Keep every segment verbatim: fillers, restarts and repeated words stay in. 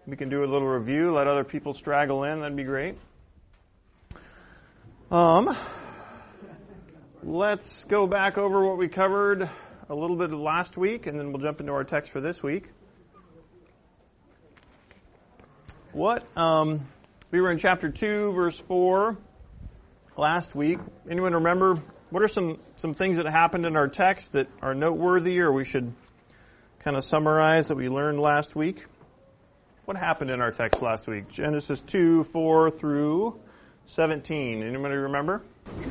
we can do a little review, let other people straggle in. That'd be great. Um, let's go back over what we covered a little bit of last week, and then we'll jump into our text for this week. What, um, we were in chapter two, verse four last week. Anyone remember, what are some, some things that happened in our text that are noteworthy, or we should kind of summarize that we learned last week? What happened in our text last week? Genesis two, four through seventeen. Anybody remember?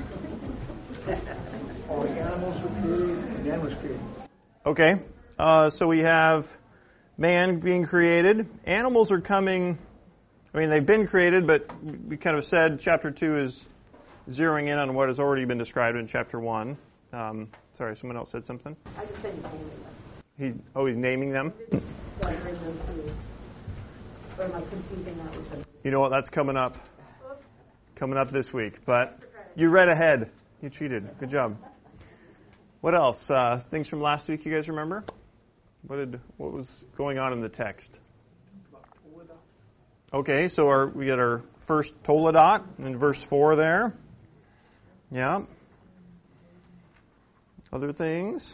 All the animals were created, and man was created. Okay, uh, so we have man being created. Animals are coming, I mean, they've been created, but we kind of said chapter two is zeroing in on what has already been described in chapter one. Um, sorry, someone else said something? I just said naming them. He's, oh, he's naming them? So I bring them to, or am I confusing that with them? You know what, that's coming up. Coming up this week. But you read ahead. You cheated. Good job. What else? Uh, things from last week you guys remember? What did what was going on in the text? Okay, so our, we got our first Toledot in verse four there. Yeah. Other things?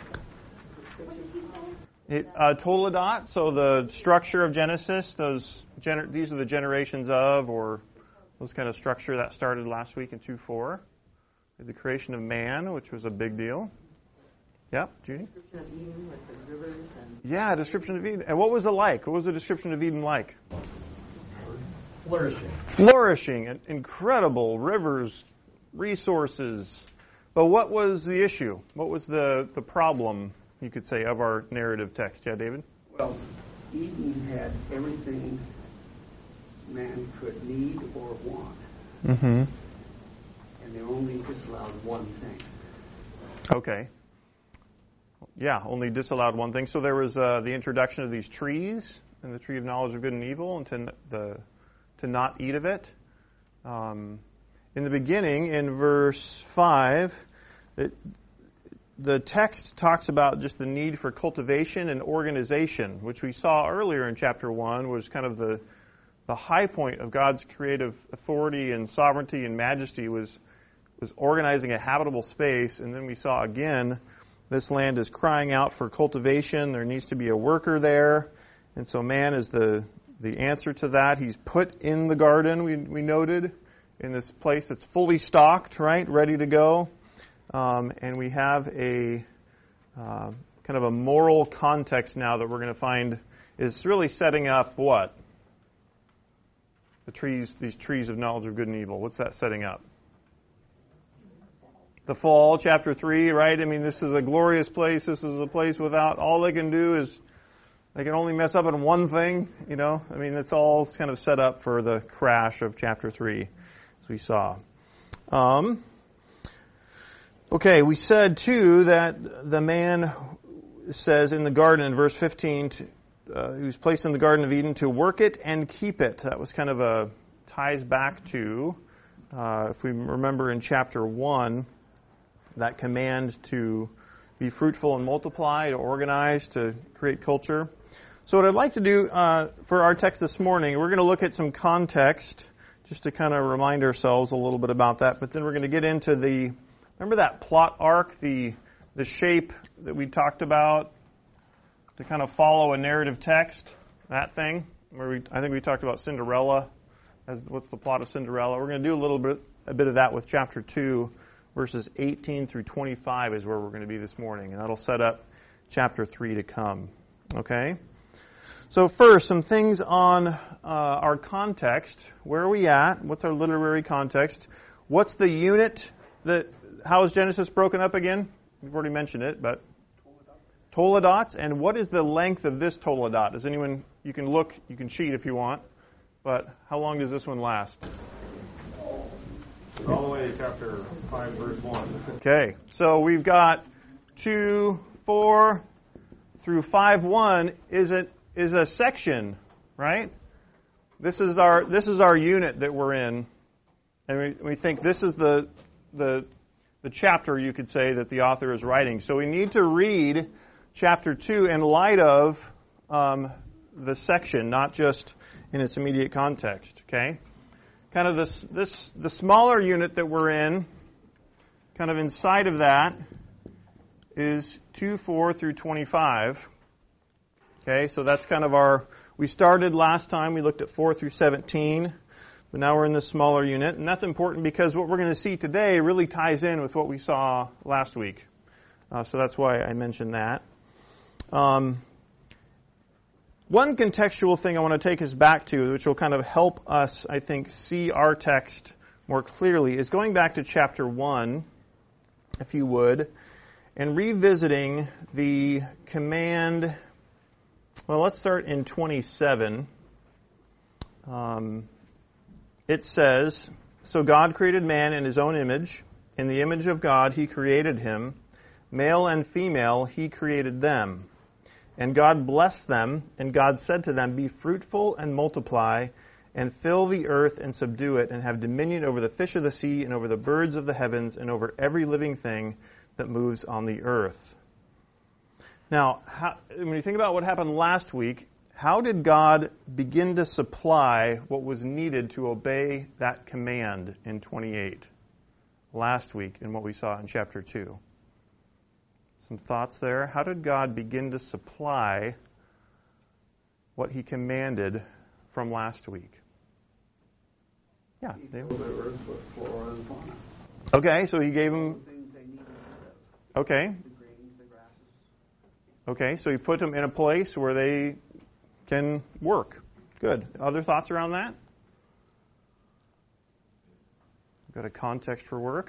It, uh, Toledot, so the structure of Genesis, those gener- these are the generations of, or those kind of structure that started last week in two four. The creation of man, which was a big deal. Yeah, Judy? Description of Eden with the rivers and... Yeah, description of Eden. And what was it like? What was the description of Eden like? Flourishing. Flourishing. Incredible rivers, resources. But what was the issue? What was the, the problem, you could say, of our narrative text? Yeah, David? Well, Eden had everything man could need or want. Mm-hmm. And they only disallowed one thing. Okay. Yeah, only disallowed one thing. So there was uh, the introduction of these trees, and the tree of knowledge of good and evil, and to, the, to not eat of it. Um, in the beginning, in verse five, it, the text talks about just the need for cultivation and organization, which we saw earlier in chapter one, was kind of the the high point of God's creative authority and sovereignty and majesty was was organizing a habitable space. And then we saw again, this land is crying out for cultivation. There needs to be a worker there. And so man is the, the answer to that. He's put in the garden, we, we noted, in this place that's fully stocked, right, ready to go. Um, and we have a uh, kind of a moral context now that we're going to find is really setting up what? The trees, these trees of knowledge of good and evil. What's that setting up? The fall, chapter three, right? I mean, this is a glorious place. This is a place without, all they can do is, they can only mess up on one thing, you know? I mean, it's all kind of set up for the crash of chapter three, as we saw. Um, okay, we said, too, that the man says in the garden in verse fifteen, to, Uh, he was placed in the Garden of Eden to work it and keep it. That was kind of a ties back to, uh, if we remember in chapter one, that command to be fruitful and multiply, to organize, to create culture. So what I'd like to do uh, for our text this morning, we're going to look at some context just to kind of remind ourselves a little bit about that. But then we're going to get into the, remember that plot arc, the the shape that we talked about, to kind of follow a narrative text, that thing, where we, I think we talked about Cinderella, as what's the plot of Cinderella. We're going to do a little bit, a bit of that with chapter two, verses eighteen through twenty-five is where we're going to be this morning, and that'll set up chapter three to come. Okay? So first, some things on uh, our context. Where are we at? What's our literary context? What's the unit that, how is Genesis broken up again? We've already mentioned it, but Toledots, and what is the length of this Toledot? Does anyone, you can look, you can cheat if you want, but how long does this one last? All the way to chapter five, verse one. Okay, so we've got two, four through five, one is a, is a section, right? This is our this is our unit that we're in, and we, we think this is the the the chapter, you could say, that the author is writing. So we need to read chapter two in light of um, the section, not just in its immediate context. Okay, kind of this this the smaller unit that we're in, kind of inside of that, is two four through twenty-five. Okay, so that's kind of our. We started last time. We looked at four through seventeen. But now we're in this smaller unit, and that's important because what we're going to see today really ties in with what we saw last week. Uh, so that's why I mentioned that. Um, one contextual thing I want to take us back to, which will kind of help us, I think, see our text more clearly, is going back to chapter one, if you would, and revisiting the command. Well, let's start in twenty-seven. Um, It says, "So God created man in his own image. In the image of God he created him. Male and female he created them. And God blessed them, and God said to them, 'Be fruitful and multiply, and fill the earth and subdue it, and have dominion over the fish of the sea, and over the birds of the heavens, and over every living thing that moves on the earth.'" Now, how, when you think about what happened last week, how did God begin to supply what was needed to obey that command in twenty-eight last week in what we saw in chapter two? Some thoughts there? How did God begin to supply what he commanded from last week? Yeah, He David? filled the earth with flora and fauna. Okay, so he gave All them. the things they needed to live. Okay, The grains, the grasses. okay, so he put them in a place where they can work. Good. Other thoughts around that? Got a context for work?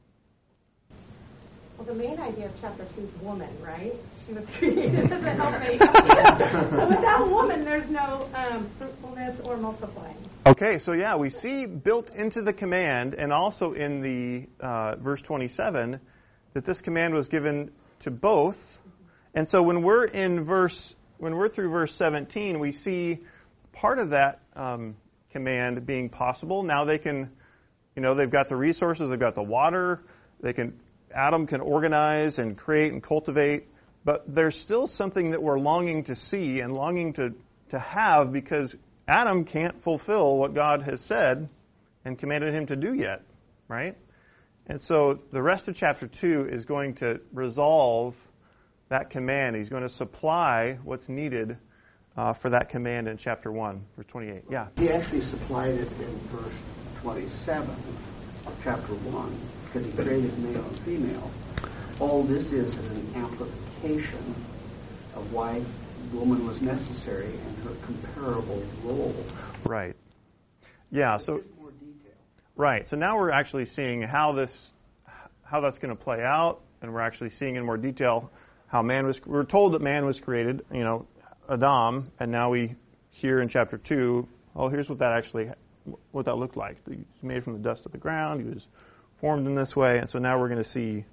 Well, the main idea of chapter two is woman, right? She was created as a helpmate. So without woman, there's no um, fruitfulness or multiplying. Okay, so yeah, we see built into the command and also in the uh, verse twenty-seven that this command was given to both. And so when we're in verse, when we're through verse seventeen, we see part of that um, command being possible. Now they can, you know, they've got the resources, they've got the water, they can, Adam can organize and create and cultivate, but there's still something that we're longing to see and longing to, to have because Adam can't fulfill what God has said and commanded him to do yet, right? And so the rest of chapter two is going to resolve that command. He's going to supply what's needed uh, for that command in chapter one, verse twenty-eight. Yeah. He actually supplied it in verse twenty-seven of chapter one, because he created male and female. All this is is an amplification of why woman was necessary and her comparable role. Right. Yeah. So. Just more detail. Right. So now we're actually seeing how this, how that's going to play out, and we're actually seeing in more detail how man was. We're told that man was created, you know, Adam, and now we hear in chapter two. Oh, here's what that actually, what that looked like. He was made from the dust of the ground. He was formed in this way, and so now we're going to see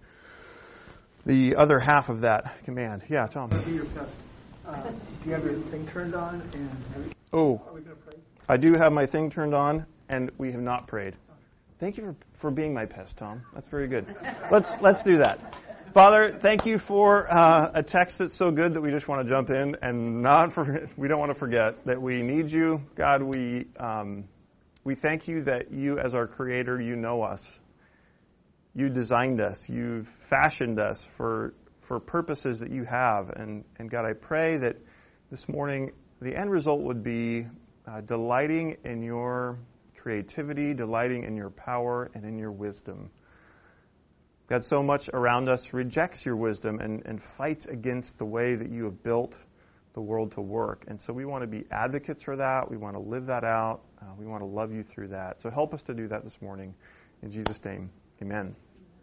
the other half of that command. Yeah, Tom. I'll be your pest. Uh, do you have your thing turned on? And have you, Oh, are we going to pray? I do have my thing turned on, and we have not prayed. Thank you for, for being my pest, Tom. That's very good. Let's let's do that. Father, thank you for uh, a text that's so good that we just want to jump in and not for, we don't want to forget that we need you. God, we um, we thank you that you as our creator, you know us. You designed us. You've fashioned us for for purposes that you have. And, and God, I pray that this morning the end result would be uh, delighting in your creativity, delighting in your power and in your wisdom. God, so much around us rejects your wisdom and, and fights against the way that you have built the world to work. And so we want to be advocates for that. We want to live that out. Uh, we want to love you through that. So help us to do that this morning. In Jesus' name, amen.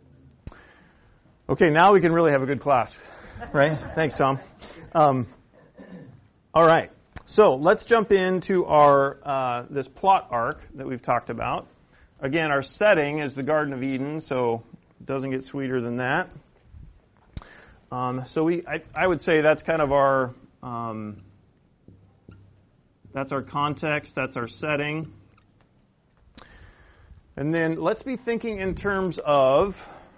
Okay, now we can really have a good class, right? Thanks, Tom. Um, all right. So let's jump into our uh, this plot arc that we've talked about. Again, our setting is the Garden of Eden, so it doesn't get sweeter than that. Um, so we, I, I would say that's kind of our um, that's our context, that's our setting, and then let's be thinking in terms of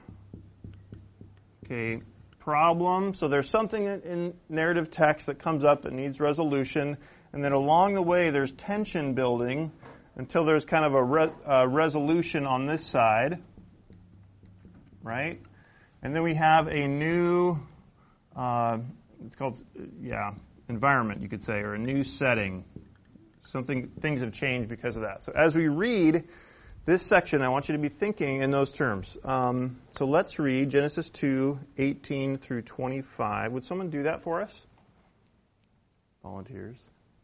okay. Problem. So there's something in narrative text that comes up that needs resolution. and then along the way there's tension building until there's kind of a re- uh, resolution on this side, right? And then we have a new, uh, it's called, yeah, environment, you could say, or a new setting. Something, things have changed because of that. So as we read this section, I want you to be thinking in those terms. Um, so let's read Genesis two, eighteen through twenty-five. Would someone do that for us? Volunteers.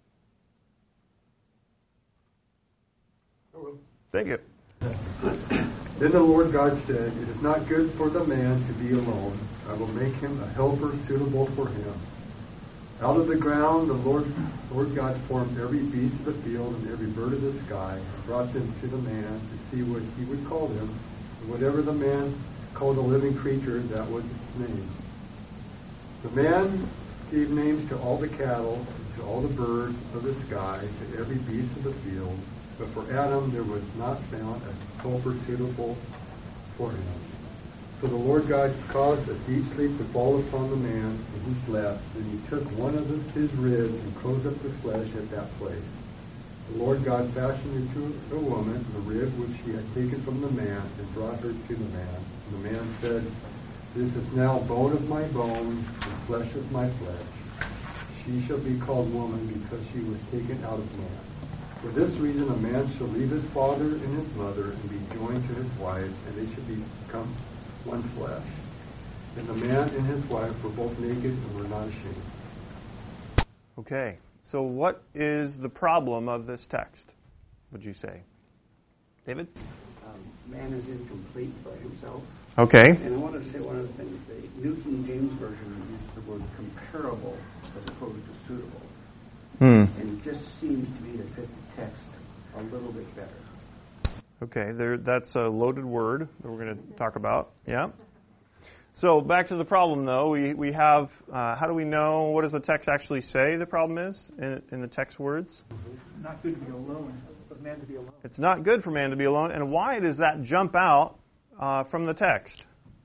I will. Thank you. Then the Lord God said, "It is not good for the man to be alone. I will make him a helper suitable for him." Out of the ground the Lord, Lord God formed every beast of the field and every bird of the sky, and brought them to the man to see what he would call them. And whatever the man called a living creature, that was its name. The man gave names to all the cattle, to all the birds of the sky, to every beast of the field. But for Adam there was not found a helper suitable for him. So the Lord God caused a deep sleep to fall upon the man, and he slept. Then he took one of his ribs and closed up the flesh at that place. The Lord God fashioned into a woman the rib which he had taken from the man and brought her to the man. And the man said, "This is now bone of my bone and flesh of my flesh. She shall be called woman because she was taken out of man. For this reason a man shall leave his father and his mother and be joined to his wife, and they shall become one flesh. And the man and his wife were both naked and were not ashamed." Okay, so what is the problem of this text, would you say? David? Um, man is incomplete by himself. Okay. And I wanted to say one other thing. The New King James Version uses the word comparable as opposed to suitable. Hmm. And it just seems to me to fit the text a little bit better. Okay, there, that's a loaded word that we're going to talk about. Yeah. So back to the problem, though. We we have, uh, how do we know, what does the text actually say the problem is in, in the text words? Not good to be alone, but man to be alone. It's not good for man to be alone. And why does that jump out uh, from the text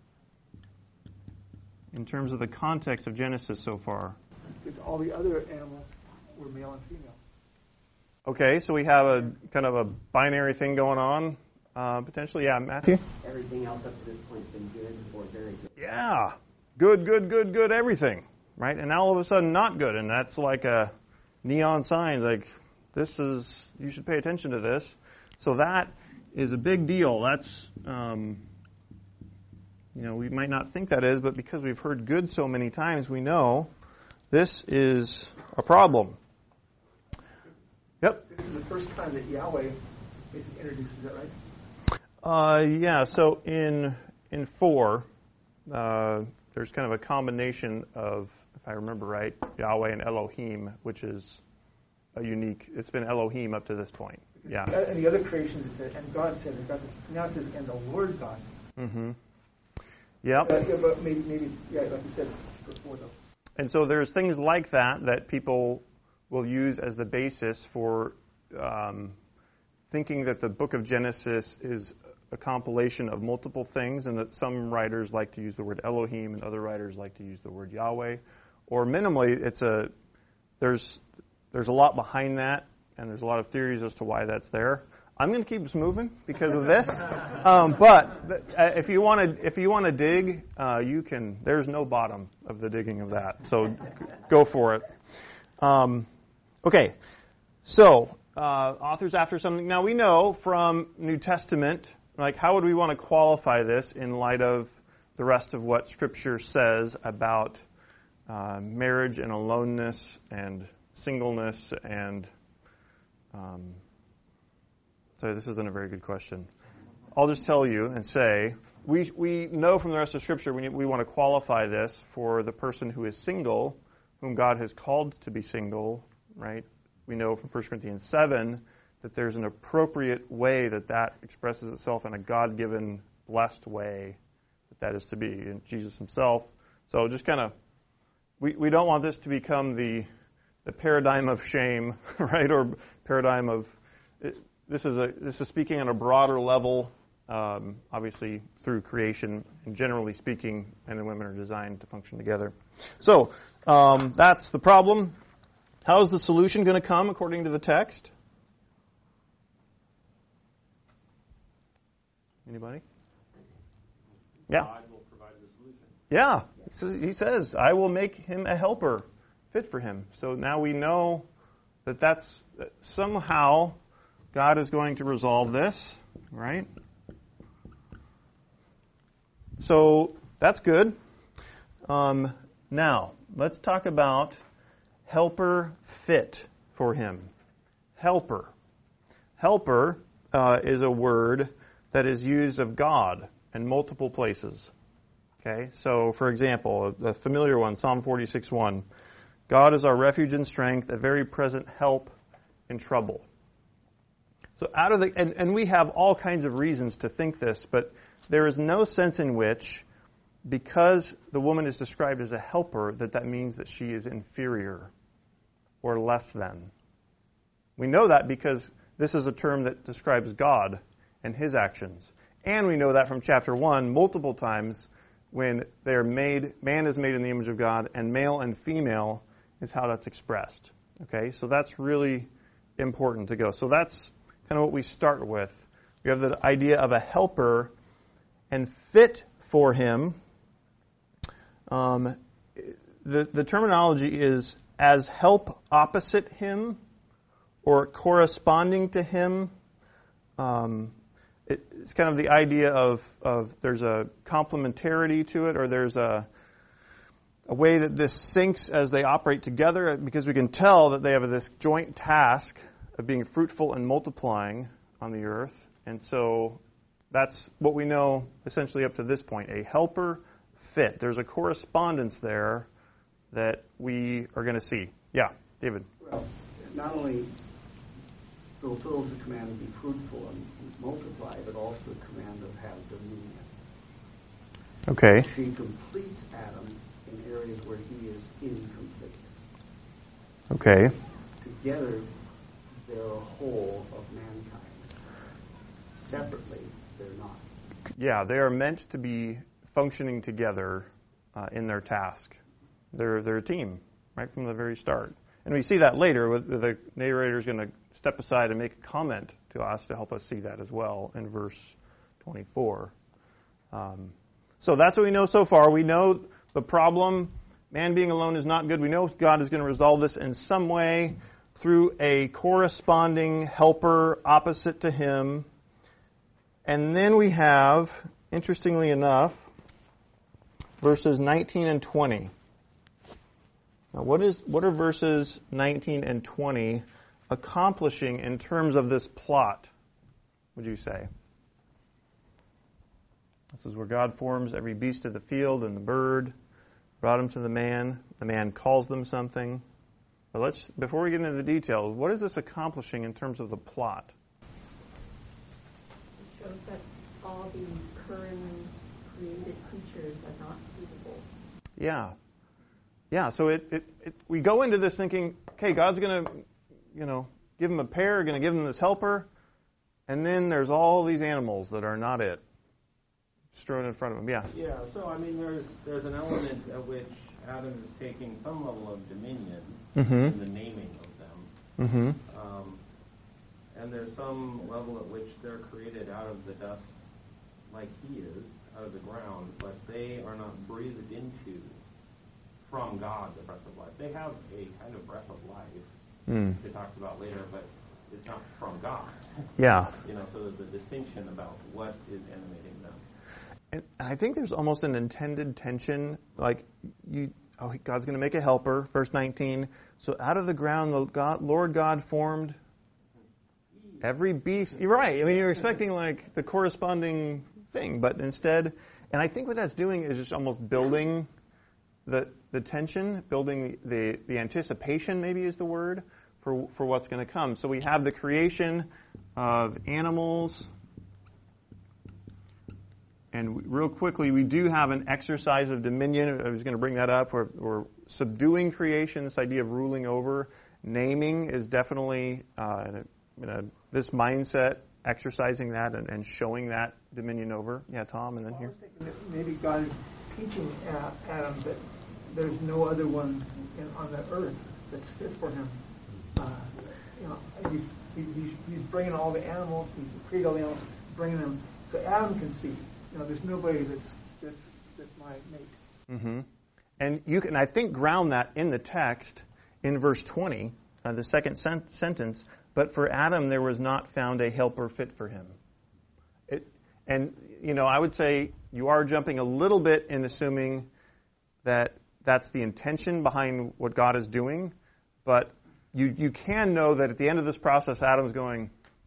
in terms of the context of Genesis so far? Because all the other animals were male and female. Okay, so we have a kind of a binary thing going on, uh, potentially. Yeah, Matthew? Everything else up to this point has been good or very good. Yeah, good, good, good, good, everything, right? And now all of a sudden not good, and that's like a neon sign, like this is, you should pay attention to this. So that is a big deal. That's, um, you know, we might not think that is, but because we've heard good so many times, we know this is a problem. Yep. This is the first time that Yahweh is introduced, is that right? Uh, yeah, so in in four, uh, there's kind of a combination of, if I remember right, Yahweh and Elohim, which is a unique, it's been Elohim up to this point. Yeah. And the other creations, it said, and God said, and God said, now it says, and the Lord God. Mm-hmm. Yep. Uh, yeah, but maybe, maybe, yeah, like you said before, though. And so there's things like that that people will use as the basis for um, thinking that the book of Genesis is a compilation of multiple things, and that some writers like to use the word Elohim and other writers like to use the word Yahweh. Or minimally, it's a there's there's a lot behind that, and there's a lot of theories as to why that's there. I'm going to keep us moving because of this. Um, but th- if you want to, if you want to dig, uh, you can. There's no bottom of the digging of that. So g- go for it. Um, okay. So uh, authors after something. Now we know from New Testament, like how would we want to qualify this in light of the rest of what Scripture says about uh, marriage and aloneness and singleness and. Um, So this isn't a very good question. I'll just tell you and say, we we know from the rest of Scripture we, we want to qualify this for the person who is single, whom God has called to be single, right? We know from First Corinthians seven that there's an appropriate way that that expresses itself in a God-given, blessed way that that is to be in Jesus himself. So just kind of, we, we don't want this to become the the paradigm of shame, right, or paradigm of... It, This is a this is speaking on a broader level, um, obviously through creation, and generally speaking, men and women are designed to function together. So um, that's the problem. How is the solution going to come according to the text? Anybody? Yeah. God will provide the solution. Yeah. He says, he says, I will make him a helper fit for him. So now we know that that's that somehow God is going to resolve this, right? So that's good. Um, now, let's talk about helper fit for him. Helper. Helper uh, is a word that is used of God in multiple places. Okay, so for example, a familiar one, Psalm forty-six one. God is our refuge and strength, a very present help in trouble. So out of the, and, and we have all kinds of reasons to think this, but there is no sense in which, because the woman is described as a helper, that that means that she is inferior or less than. We know that because this is a term that describes God and his actions. And we know that from chapter one multiple times when they are made, man is made in the image of God, and male and female is how that's expressed. Okay, so that's really important to go. So that's kind of what we start with. We have the idea of a helper, and fit for him. Um, the, the terminology is as help opposite him or corresponding to him. Um, it, it's kind of the idea of, of there's a complementarity to it, or there's a, a way that this syncs as they operate together, because we can tell that they have this joint task of being fruitful and multiplying on the earth. And so that's what we know essentially up to this point. A helper fit. There's a correspondence there that we are going to see. Yeah, David. Well, not only fulfills the command to be fruitful and multiply, but also the command of have dominion. Okay. She completes Adam in areas where he is incomplete. Okay. Together, they're a whole of mankind. Separately, they're not. Yeah, they are meant to be functioning together uh, in their task. They're they're a team right from the very start, and we see that later. With the narrator is going to step aside and make a comment to us to help us see that as well in verse twenty-four. Um, so that's what we know so far. We know the problem: man being alone is not good. We know God is going to resolve this in some way through a corresponding helper opposite to him. And then we have, interestingly enough, verses nineteen and twenty. Now, what is what are verses nineteen and twenty accomplishing in terms of this plot, would you say? This is where God forms every beast of the field and the bird, brought them to the man. The man calls them something. But let's, before we get into the details, what is this accomplishing in terms of the plot? It shows that all the current created creatures are not suitable. Yeah. Yeah, so it, it, it we go into this thinking, okay, God's going to, you know, give him a pair, going to give him this helper, and then there's all these animals that are not it, strewn in front of him. Yeah. Yeah, so I mean, there's there's an element at which Adam is taking some level of dominion Mm-hmm. in the naming of them. Mm-hmm. Um, and there's some level at which they're created out of the dust like he is, out of the ground, but they are not breathed into from God the breath of life. They have a kind of breath of life Mm. it talks about later, but it's not from God. Yeah. You know, so there's a distinction about what is animating them. And I think there's almost an intended tension, like you. Oh, God's going to make a helper. Verse nineteen. So out of the ground, the God, Lord God formed every beast. You're right. I mean, you're expecting like the corresponding thing, but instead, and I think what that's doing is just almost building the the tension, building the the anticipation. Maybe is the word for for what's going to come. So we have the creation of animals. And real quickly, we do have an exercise of dominion. I was going to bring that up. We're, we're subduing creation, this idea of ruling over. Naming is definitely uh, in, a, in a, this mindset, exercising that and, and showing that dominion over. Yeah, Tom, and then Well, here. I was thinking that maybe God is teaching uh, Adam that there's no other one in, on the earth that's fit for him. Uh, you know, he's, he, he's, he's bringing all the animals, he's created all the animals, bringing them so Adam can see. You know, there's nobody that's that's that's my mate. Mm-hmm. And you can, I think, ground that in the text in verse twenty, uh, the second sen- sentence. But for Adam, there was not found a helper fit for him. It, and you know, I would say you are jumping a little bit in assuming that that's the intention behind what God is doing, but you you can know that at the end of this process, Adam's going,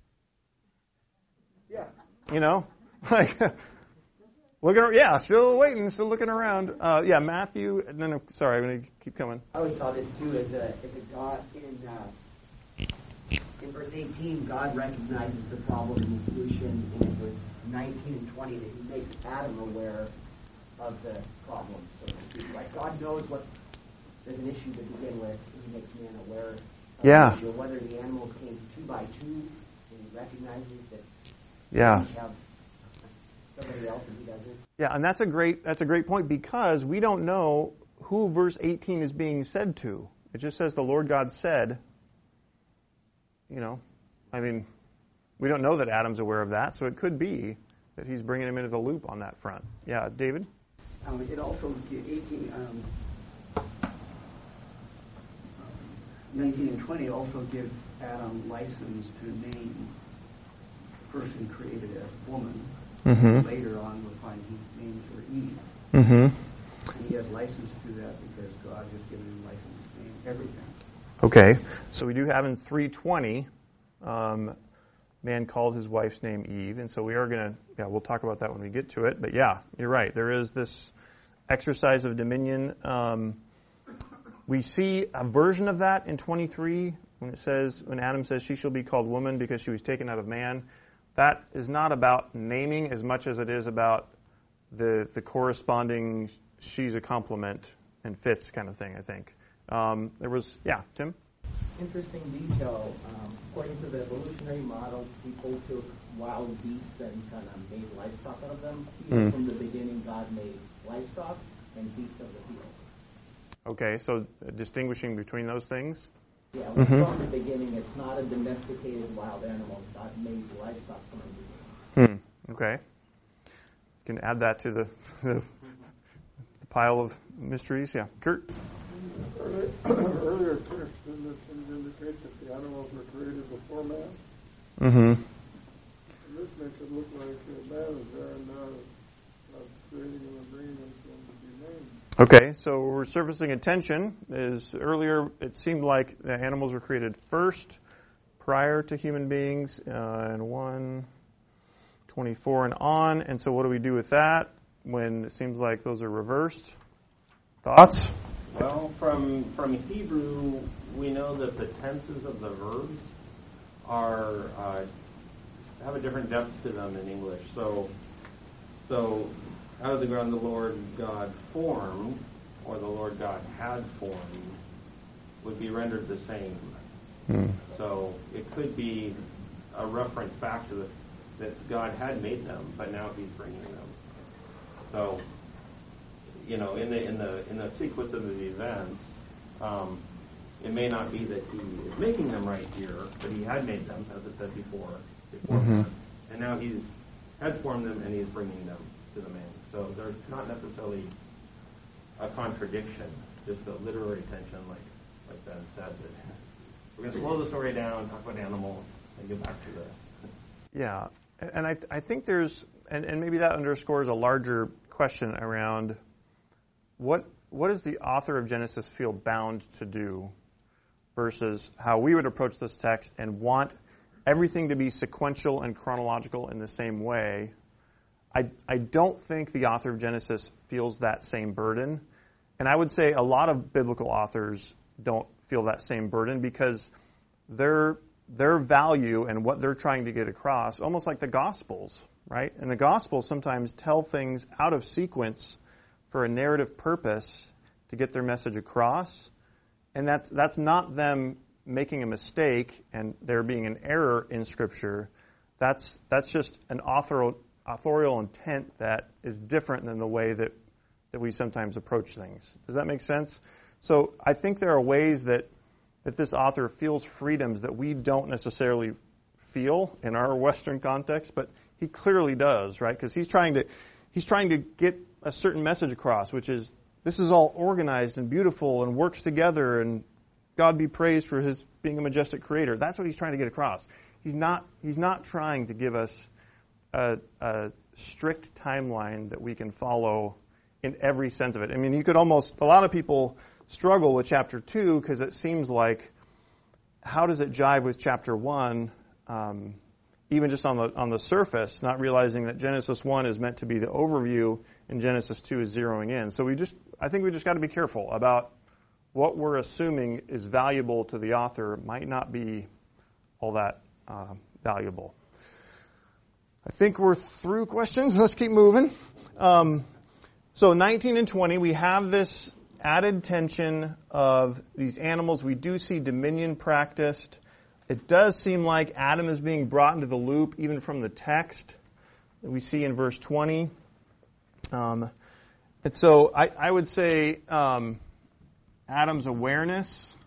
yeah, you know, like looking, yeah, still waiting, still looking around. Uh, yeah, Matthew, and then sorry, I'm going to keep coming. I always saw this too as a as a God in uh, in verse eighteen, God recognizes the problem and the solution, and it was nineteen and twenty that He makes Adam aware of the problem, so to speak. Like God knows what there's an issue to begin with, and He makes man aware of Yeah. the issue. Whether the animals came two by two, and He recognizes that Yeah. they each have somebody else and He doesn't. Yeah, and that's a great that's a great point because we don't know who verse eighteen is being said to. It just says the Lord God said. You know, I mean, we don't know that Adam's aware of that, so it could be that He's bringing him into the loop on that front. Yeah, David? Um, it also, eighteen, um, nineteen and twenty also give Adam license to name the person created as woman. Mm-hmm. Later on, we'll find he names her Eve. Mm-hmm. And he has license to do that because God has given him license to name everything. Okay, so we do have in three twenty, um, man called his wife's name Eve, and so we are going to, yeah, we'll talk about that when we get to it. But yeah, you're right. There is this exercise of dominion. Um, we see a version of that in twenty-three when it says, when Adam says she shall be called woman because she was taken out of man. That is not about naming as much as it is about the the corresponding she's a complement and fits kind of thing, I think. Um, there was, yeah, Tim? Interesting detail. Um, according to the evolutionary model, people took wild beasts and kind of made livestock out of them. Mm. From the beginning, God made livestock and beasts of the field. Okay, so uh, distinguishing between those things? Yeah, Mm-hmm. from the beginning, it's not a domesticated wild animal. God made livestock from the beginning. Hmm. Okay. You can add that to the, the, the pile of mysteries. Yeah, Kurt? Earlier, earlier text indicates that the animals were created before man. Mm-hmm. And this makes it look like uh, man is there and now uh, creating them and bringing them to him to be named. Okay, so we're surfacing attention. Is earlier it seemed like the animals were created first, prior to human beings, uh, in one twenty-four and on. And so what do we do with that when it seems like those are reversed? Thoughts? Well, from from Hebrew, we know that the tenses of the verbs are uh, have a different depth to them in English. So, so out of the ground the Lord God formed, or the Lord God had formed, would be rendered the same. Hmm. So it could be a reference back to the that God had made them, but now He's bringing them. So, you know, in the in the in the sequence of the events, um, it may not be that He is making them right here, but He had made them, as it said before, before Mm-hmm. and now He's had formed them and He's bringing them to the man. So there's not necessarily a contradiction, just a literary tension, like like Ben said. That we're going to slow the story down, talk about animals, and get back to the. Yeah, and I th- I think there's, and, and maybe that underscores a larger question around what what does the author of Genesis feel bound to do versus how we would approach this text and want everything to be sequential and chronological in the same way. I, I don't think the author of Genesis feels that same burden. And I would say a lot of biblical authors don't feel that same burden because their their value and what they're trying to get across, almost like the Gospels, right? And the Gospels sometimes tell things out of sequence for a narrative purpose to get their message across. And that's that's not them making a mistake and there being an error in Scripture. That's that's just an authorial, authorial intent that is different than the way that, that we sometimes approach things. Does that make sense? So I think there are ways that that this author feels freedoms that we don't necessarily feel in our Western context, but he clearly does, right? Because he's trying to he's trying to get a certain message across, which is this is all organized and beautiful and works together, and God be praised for his being a majestic creator. That's what he's trying to get across. He's not he's not trying to give us a, a strict timeline that we can follow in every sense of it. I mean, you could almost, a lot of people struggle with chapter two because it seems like, how does it jive with chapter one, um, even just on the on the surface, not realizing that Genesis one is meant to be the overview and Genesis two is zeroing in. So we just, I think we just got to be careful about what we're assuming is valuable to the author might not be all that uh, valuable. I think we're through questions. Let's keep moving. Um, so nineteen and twenty, we have this added tension of these animals. We do see dominion practiced. It does seem like Adam is being brought into the loop, even from the text that we see in verse twenty. Um, and so I, I would say um, Adam's awareness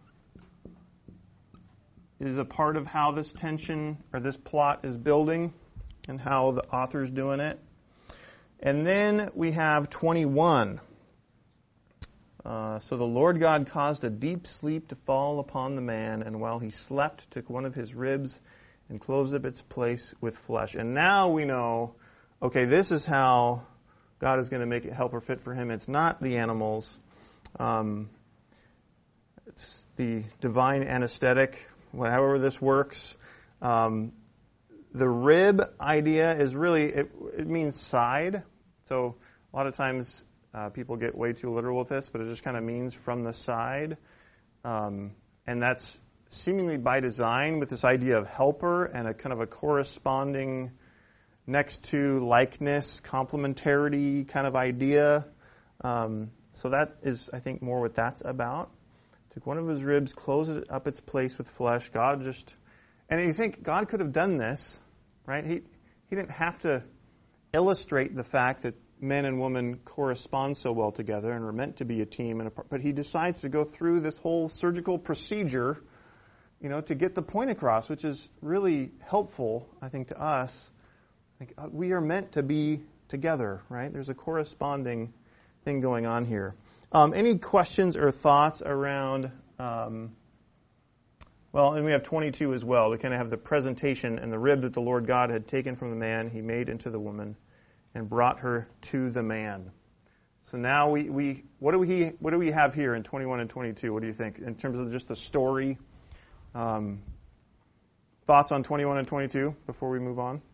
is a part of how this tension or this plot is building and how the author's doing it. And then we have twenty-one. Uh, so the Lord God caused a deep sleep to fall upon the man, and while he slept, took one of his ribs and closed up its place with flesh. And now we know, okay, this is how God is going to make it helper fit for him. It's not the animals. Um, it's the divine anesthetic, however this works. Um, the rib idea is really, it, it means side. So a lot of times uh, people get way too literal with this, but it just kind of means from the side. Um, and that's seemingly by design with this idea of helper and a kind of a corresponding next to likeness, complementarity kind of idea. Um, so that is, I think, more what that's about. Took one of his ribs, closed it up its place with flesh. God just, and you think God could have done this, right? He he didn't have to illustrate the fact that men and women correspond so well together and are meant to be a team, and a, but he decides to go through this whole surgical procedure, you know, to get the point across, which is really helpful, I think, to us. Like, we are meant to be together, right? There's a corresponding thing going on here. Um, any questions or thoughts around, um, well, and we have twenty-two as well. We kind of have the presentation, and the rib that the Lord God had taken from the man, he made into the woman and brought her to the man. So now we, we what do we what do we have here in twenty-one and twenty-two? What do you think in terms of just the story? Um, thoughts on twenty-one and twenty-two before we move on?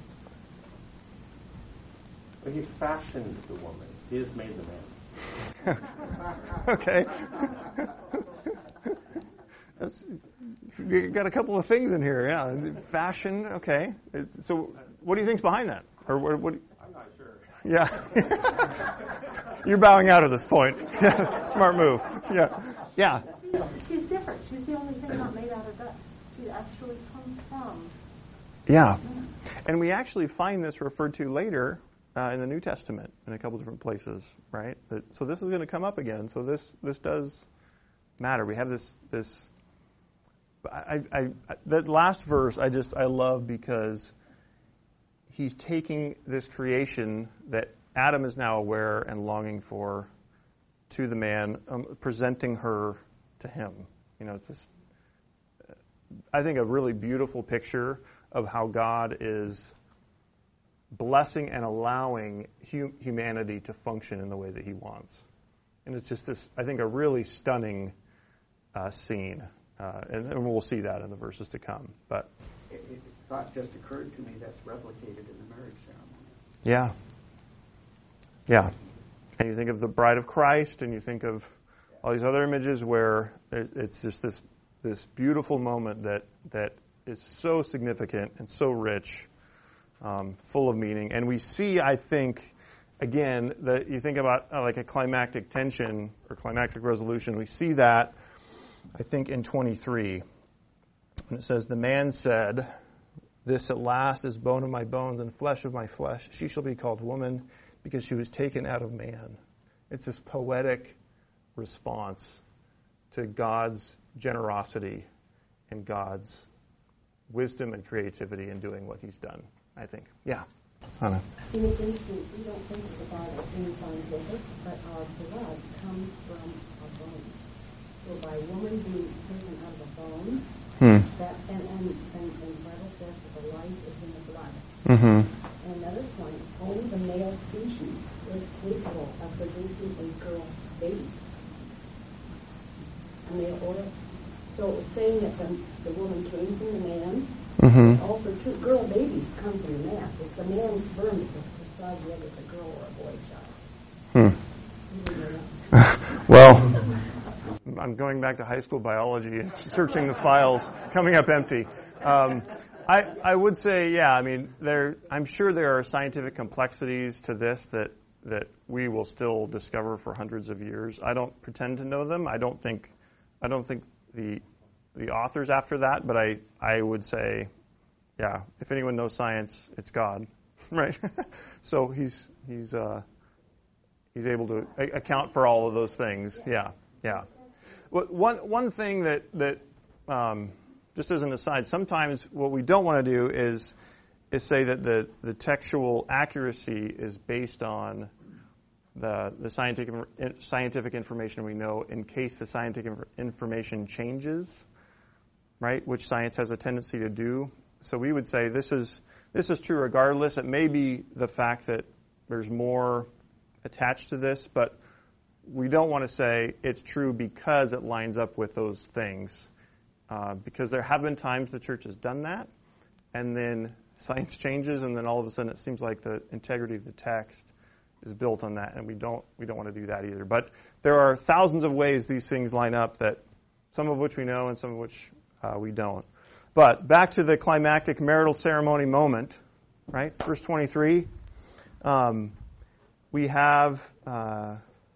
But he fashioned the woman. He has made the man. Okay. That's, you got a couple of things in here, yeah. Fashion, okay. So, what do you think's behind that? Or what? what I'm not sure. Yeah. You're bowing out at this point. Smart move. Yeah. Yeah. She's, she's different. She's the only thing not made out of dust. She actually comes from. Yeah. And we actually find this referred to later uh, in the New Testament in a couple different places, right? That, so this is going to come up again. So this this does matter. We have this this. I, I, I that last verse I just I love because he's taking this creation that Adam is now aware and longing for to the man, um, presenting her to him. You know, it's this, I think, a really beautiful picture of how God is blessing and allowing hu- humanity to function in the way that he wants. And it's just this, I think, a really stunning uh, scene. Uh, and, and we'll see that in the verses to come. But it, it thought just occurred to me that's replicated in the marriage ceremony. Yeah. Yeah. And you think of the bride of Christ, and you think of all these other images where it, it's just this this beautiful moment that that is so significant and so rich, um, full of meaning. And we see, I think, again, that you think about uh, like a climactic tension or climactic resolution. We see that, I think, in twenty-three. And it says, "The man said, 'This at last is bone of my bones and flesh of my flesh. She shall be called woman, because she was taken out of man.'" It's this poetic response to God's generosity and God's wisdom and creativity in doing what He's done, I think. Yeah. Hannah. In this instance, we don't think of the Bible being scientific, but our blood comes from our bones. So by a woman being taken out of a bone, Hmm. that and, and, and, and the Bible says that the life is in the blood. Mm-hmm. And another point, only the male species is capable of producing a girl baby. A male or so it's saying that the, the woman came from the man. Mm-hmm. Also, two girl babies come from the man. It's the man's sperm that decides whether it's a girl or a boy child. Hmm. You didn't know that? Well, I'm going back to high school biology and searching the files, coming up empty. Um, I, I would say, yeah, I mean, there. I'm sure there are scientific complexities to this that that we will still discover for hundreds of years. I don't pretend to know them. I don't think, I don't think the the authors after that, but I, I would say, yeah, if anyone knows science, it's God, right? So he's he's uh, he's able to a- account for all of those things. Yeah, yeah. One one thing that that um, just as an aside, sometimes what we don't want to do is is say that the, the textual accuracy is based on the the scientific scientific information we know in case the scientific information changes, right? Which science has a tendency to do. So we would say this is this is true regardless. It may be the fact that there's more attached to this, but we don't want to say it's true because it lines up with those things. Uh, because there have been times the church has done that, and then science changes, and then all of a sudden it seems like the integrity of the text is built on that, and we don't we don't want to do that either. But there are thousands of ways these things line up, that some of which we know and some of which uh, we don't. But back to the climactic marital ceremony moment, right? Verse twenty-three. Um, we have, uh,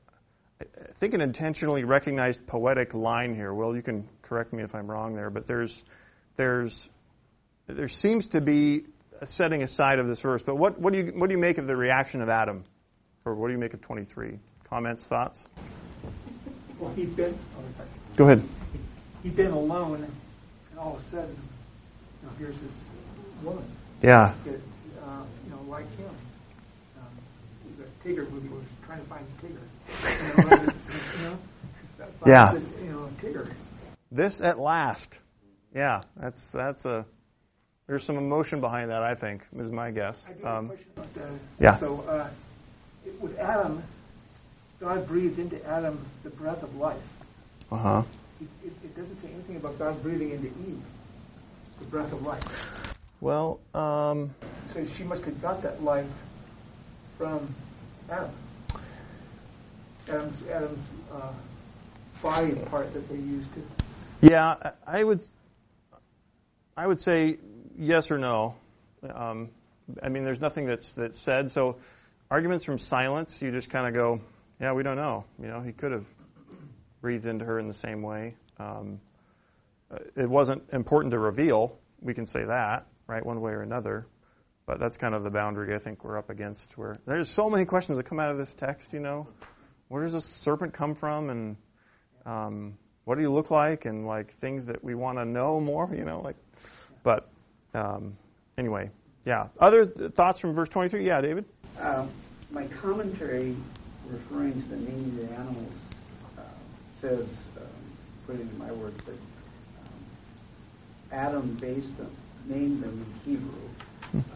I think, an intentionally recognized poetic line here. Will, you can correct me if I'm wrong there, but there's there's there seems to be a setting aside of this verse. But what, what do you what do you make of the reaction of Adam, or what do you make of twenty-three? Comments, thoughts? Well, he'd been. Oh, Go ahead. He'd been alone, and all of a sudden, you know, here's this woman. Yeah. That, uh, you know, like him. Um, the Tigger movie was trying to find Tigger. You know, it's, you know, yeah. The, you know, Tigger. This at last. Yeah, that's that's a. There's some emotion behind that, I think, is my guess. I do have Um, a question about that. yeah. So, uh, it, with Adam, God breathed into Adam the breath of life. Uh huh. It, it, it doesn't say anything about God breathing into Eve the breath of life. Well, um, So she must have got that life from Adam. Adam's Adam's uh, body part that they used to. yeah, I I would. I would say yes or no. Um, I mean, there's nothing that's that's said. So, arguments from silence, you just kind of go, yeah, we don't know. You know, he could have breathed into her in the same way. Um, it wasn't important to reveal. We can say that, right, one way or another. But that's kind of the boundary I think we're up against. Where there's so many questions that come out of this text. You know, where does this serpent come from, and um, what do you look like, and like things that we want to know more. You know, like. But um, anyway, yeah. Other th- thoughts from verse twenty-three? Yeah, David? Uh, my commentary, referring to the name of the animals, uh, says, um, put it in my words, that um, Adam based them, named them in Hebrew um,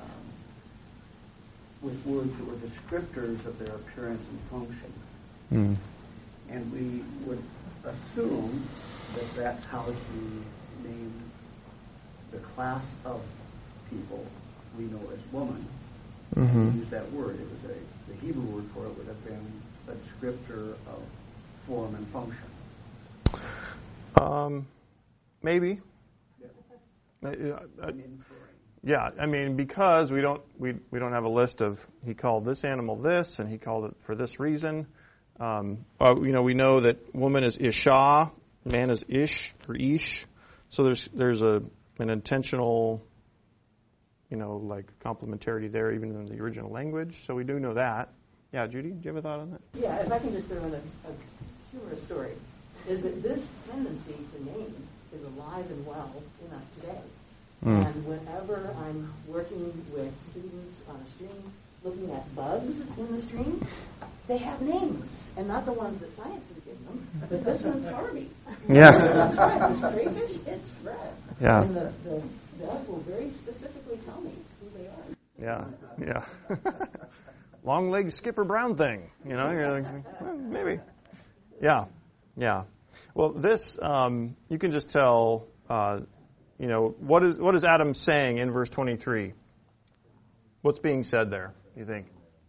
with words that were descriptors of their appearance and function. Mm. And we would assume that that's how he named the class of people we know as woman. Mm-hmm. He used that word. It was a, the Hebrew word for it would have been a descriptor of form and function. Um, maybe. Yeah. Uh, uh, yeah, I mean, because we don't we we don't have a list of he called this animal this and he called it for this reason. Um, uh, you know, we know that woman is Isha, man is Ish or Ish. So there's there's a an intentional, you know, like complementarity there, even in the original language. So we do know that. Yeah, Judy, do you have a thought on that? Yeah, if I can just throw in a, a humorous story. is that this tendency to name is alive and well in us today. Mm. And whenever I'm working with students on a stream, looking at bugs in the stream, they have names, and not the ones that science has given them, but this one's Harvey. Yeah. That's right. This crayfish, it's Fred. Yeah. And the, the bug will very specifically tell me who they are. Yeah, yeah. Long-legged Skipper Brown thing, you know, you're like, well, maybe. Yeah, yeah. Well, this, um, you can just tell, uh, you know, what is what is Adam saying in verse twenty-three? What's being said there, you think?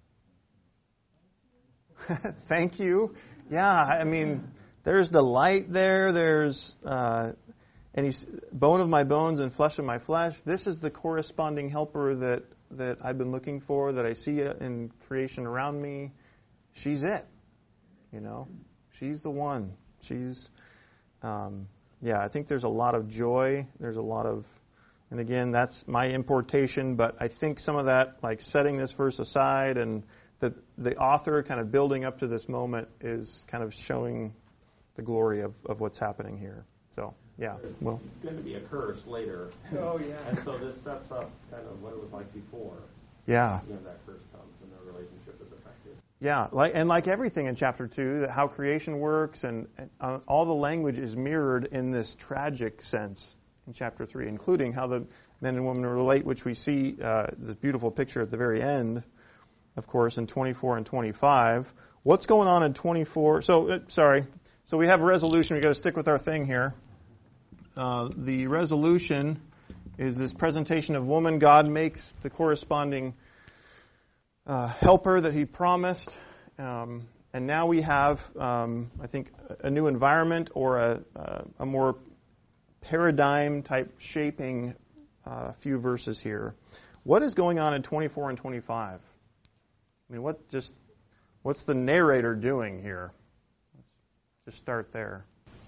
Thank you. Yeah, I mean, there's delight there. There's, uh, and he's bone of my bones and flesh of my flesh. This is the corresponding helper that, that I've been looking for, that I see in creation around me. She's it. You know, she's the one. She's, um, yeah, I think there's a lot of joy. There's a lot of, and again, that's my importation, but I think some of that, like setting this verse aside and the the author kind of building up to this moment is kind of showing the glory of, of what's happening here. So, yeah. Well, It's going to be a curse later. Oh, yeah. And so this sets up kind of what it was like before. yeah. You know, that curse comes and the relationship is affected. Yeah, like and like everything in chapter two, that how creation works and, and uh, all the language is mirrored in this tragic sense in chapter three, including how the men and women relate, which we see uh, this beautiful picture at the very end, of course, in twenty-four and twenty-five. What's going on in twenty-four? So, uh, sorry. So we have a resolution. We've got to stick with our thing here. Uh, the resolution is this presentation of woman. God makes the corresponding uh, helper that he promised. Um, and now we have, um, I think, a new environment or a, a, a more paradigm-type shaping uh, few verses here. What is going on in twenty-four and twenty-five? I mean, what just what's the narrator doing here? Let's just start there.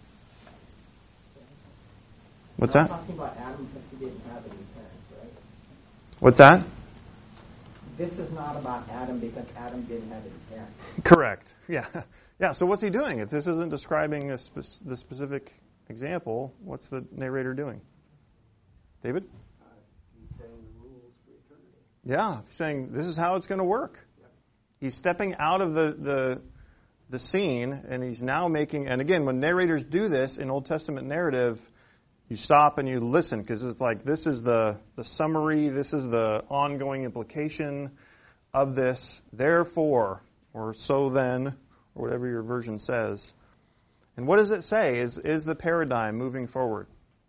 What's We're that? talking about Adam because he didn't have any parents, right? What's that? This is not about Adam because Adam didn't have any parents. Correct. Yeah. Yeah. So what's he doing? If this isn't describing a spe- the specific example, what's the narrator doing? David? Uh, he's saying the rules for eternity. Yeah. He's saying this is how it's going to work. Yep. He's stepping out of the, the the scene, and he's now making. And again, when narrators do this in Old Testament narrative, you stop and you listen because it's like this is the, the summary, this is the ongoing implication of this. Therefore, or so then, or whatever your version says. And what does it say? Is is the paradigm moving forward?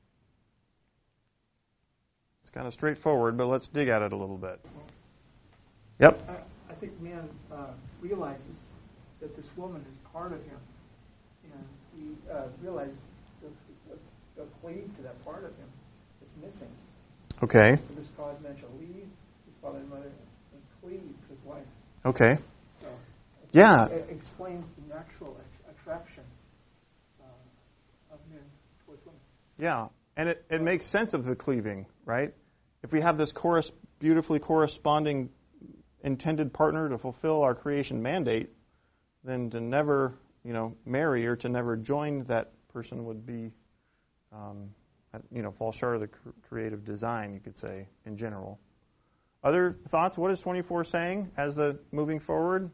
It's kind of straightforward, but let's dig at it a little bit. Yep. I, I think man uh, realizes that this woman is part of him, and he uh, realizes the, the, the cleave to that part of him that's missing. Okay. For this cause man shall leave his father and mother and cleave to his wife. Okay. So Yeah. it explains the natural att- attraction uh, of men towards women. Yeah. And it, it makes sense of the cleaving, right? If we have this chorus, beautifully corresponding intended partner to fulfill our creation mandate, then to never, you know, marry or to never join that person would be, um, you know, fall short of the cr- creative design, you could say, in general. Other thoughts? What is twenty-four saying as the moving forward?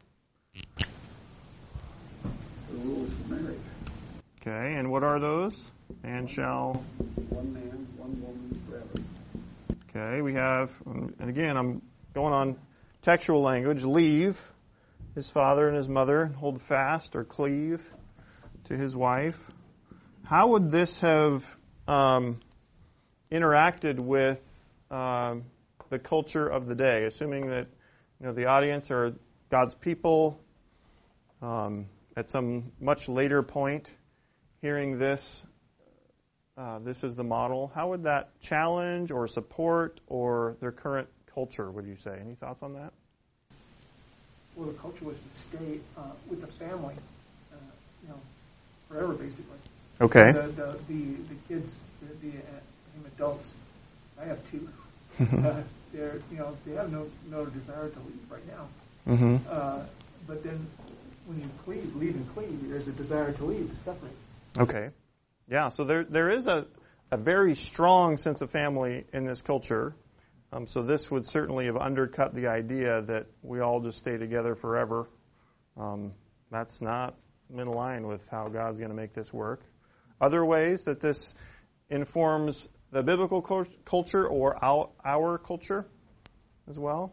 The rules for marriage. Okay, and what are those? Man shall... One man, one woman forever. Okay, we have, and again, I'm going on textual language, leave his father and his mother, hold fast or cleave to his wife. How would this have um, interacted with um, the culture of the day, assuming that you know the audience are God's people um, at some much later point, hearing this, uh, this is the model. How would that challenge or support or their current culture, would you say? Any thoughts on that? Well, the culture was to stay uh, with the family, uh, you know, forever, basically. Okay. The the the, the kids, the, the uh, adults, I have two. uh, they're you know they have no no desire to leave right now. Mm-hmm. Uh, but then when you cleave, leave and cleave, there's a desire to leave, to separate. Okay. Yeah, so there there is a, a very strong sense of family in this culture. Um, so this would certainly have undercut the idea that we all just stay together forever. Um, that's not in line with how God's going to make this work. Other ways that this informs the biblical culture or our, our culture as well?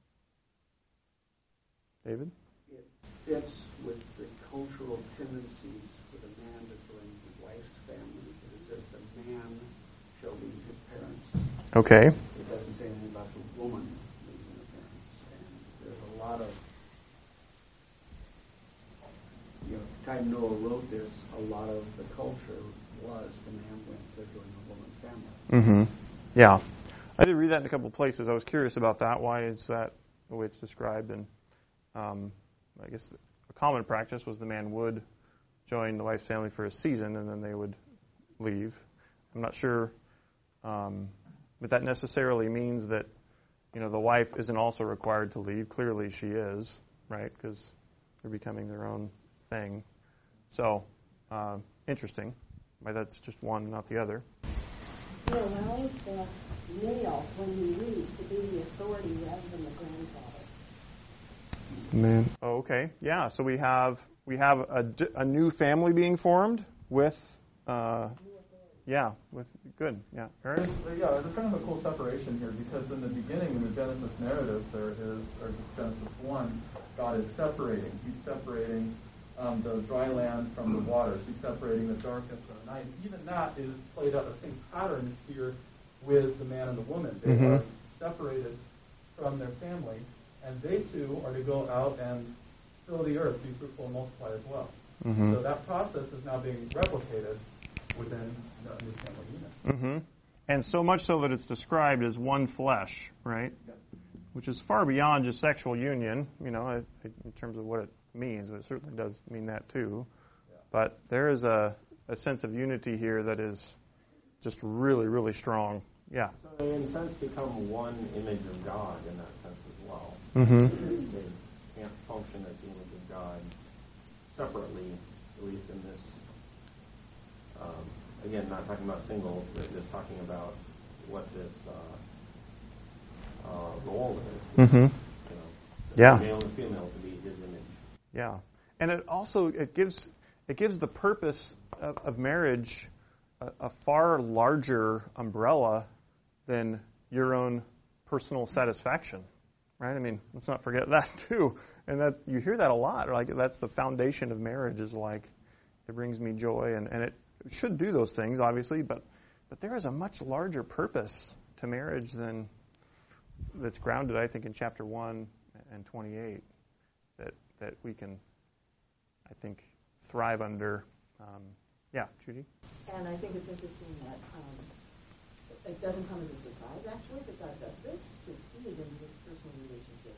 David? It fits with the cultural tendencies for the man to join his wife's family. It says the man shall leave his parents. Okay. It doesn't say anything about the woman leaving her parents. And there's a lot of, you know, at the time Noah wrote this, a lot of the culture was the man went to join the woman's family. Mm-hmm. Yeah. I did read that in a couple of places. I was curious about that. Why is that the way it's described? And um, I guess a common practice was the man would join the wife's family for a season, and then they would leave. I'm not sure, um, but that necessarily means that, you know, the wife isn't also required to leave. Clearly she is, right? Because they're becoming their own thing. So, uh, interesting. Why that's just one, not the other. It allows the male, when he leaves, to be the authority rather than the grandfather. Man. Oh, okay. Yeah. So we have we have a, a new family being formed with, uh, yeah, with good. Yeah. Aaron? There's, yeah, there's kind of a cool separation here because in the beginning, in the Genesis narrative, there is, or Genesis one, God is separating. He's separating um, the dry land from the waters. He's separating the darkness from the night. Even that is played out. The same pattern is here with the man and the woman. They mm-hmm. are separated from their family, and they too are to go out and fill the earth, be fruitful and multiply as well. Mm-hmm. So that process is now being replicated within the new family unit. Mm-hmm. And so much so that it's described as one flesh, right? Yep. Which is far beyond just sexual union, you know, in terms of what it means. It certainly does mean that too. Yeah. But there is a, a sense of unity here that is just really, really strong. Yeah. So they, in a sense, become one image of God in that sense as well. Mm-hmm. They can't function as the image of God separately, at least in this. Um, again, not talking about singles, but just talking about what this uh, uh, role is. Mm-hmm. You know, yeah. Male and female to be His image. Yeah, and it also it gives it gives the purpose of, of marriage a, a far larger umbrella than your own personal satisfaction, right? I mean, let's not forget that too. And that you hear that a lot. Like that's the foundation of marriage is like it brings me joy, and, and it should do those things, obviously. But but there is a much larger purpose to marriage than that's grounded, I think, in chapter one and twenty-eight. That that we can, I think, thrive under. Um, yeah, Judy? And I think it's interesting that um, it doesn't come as a surprise, actually, that God does this, since He is in His personal relationship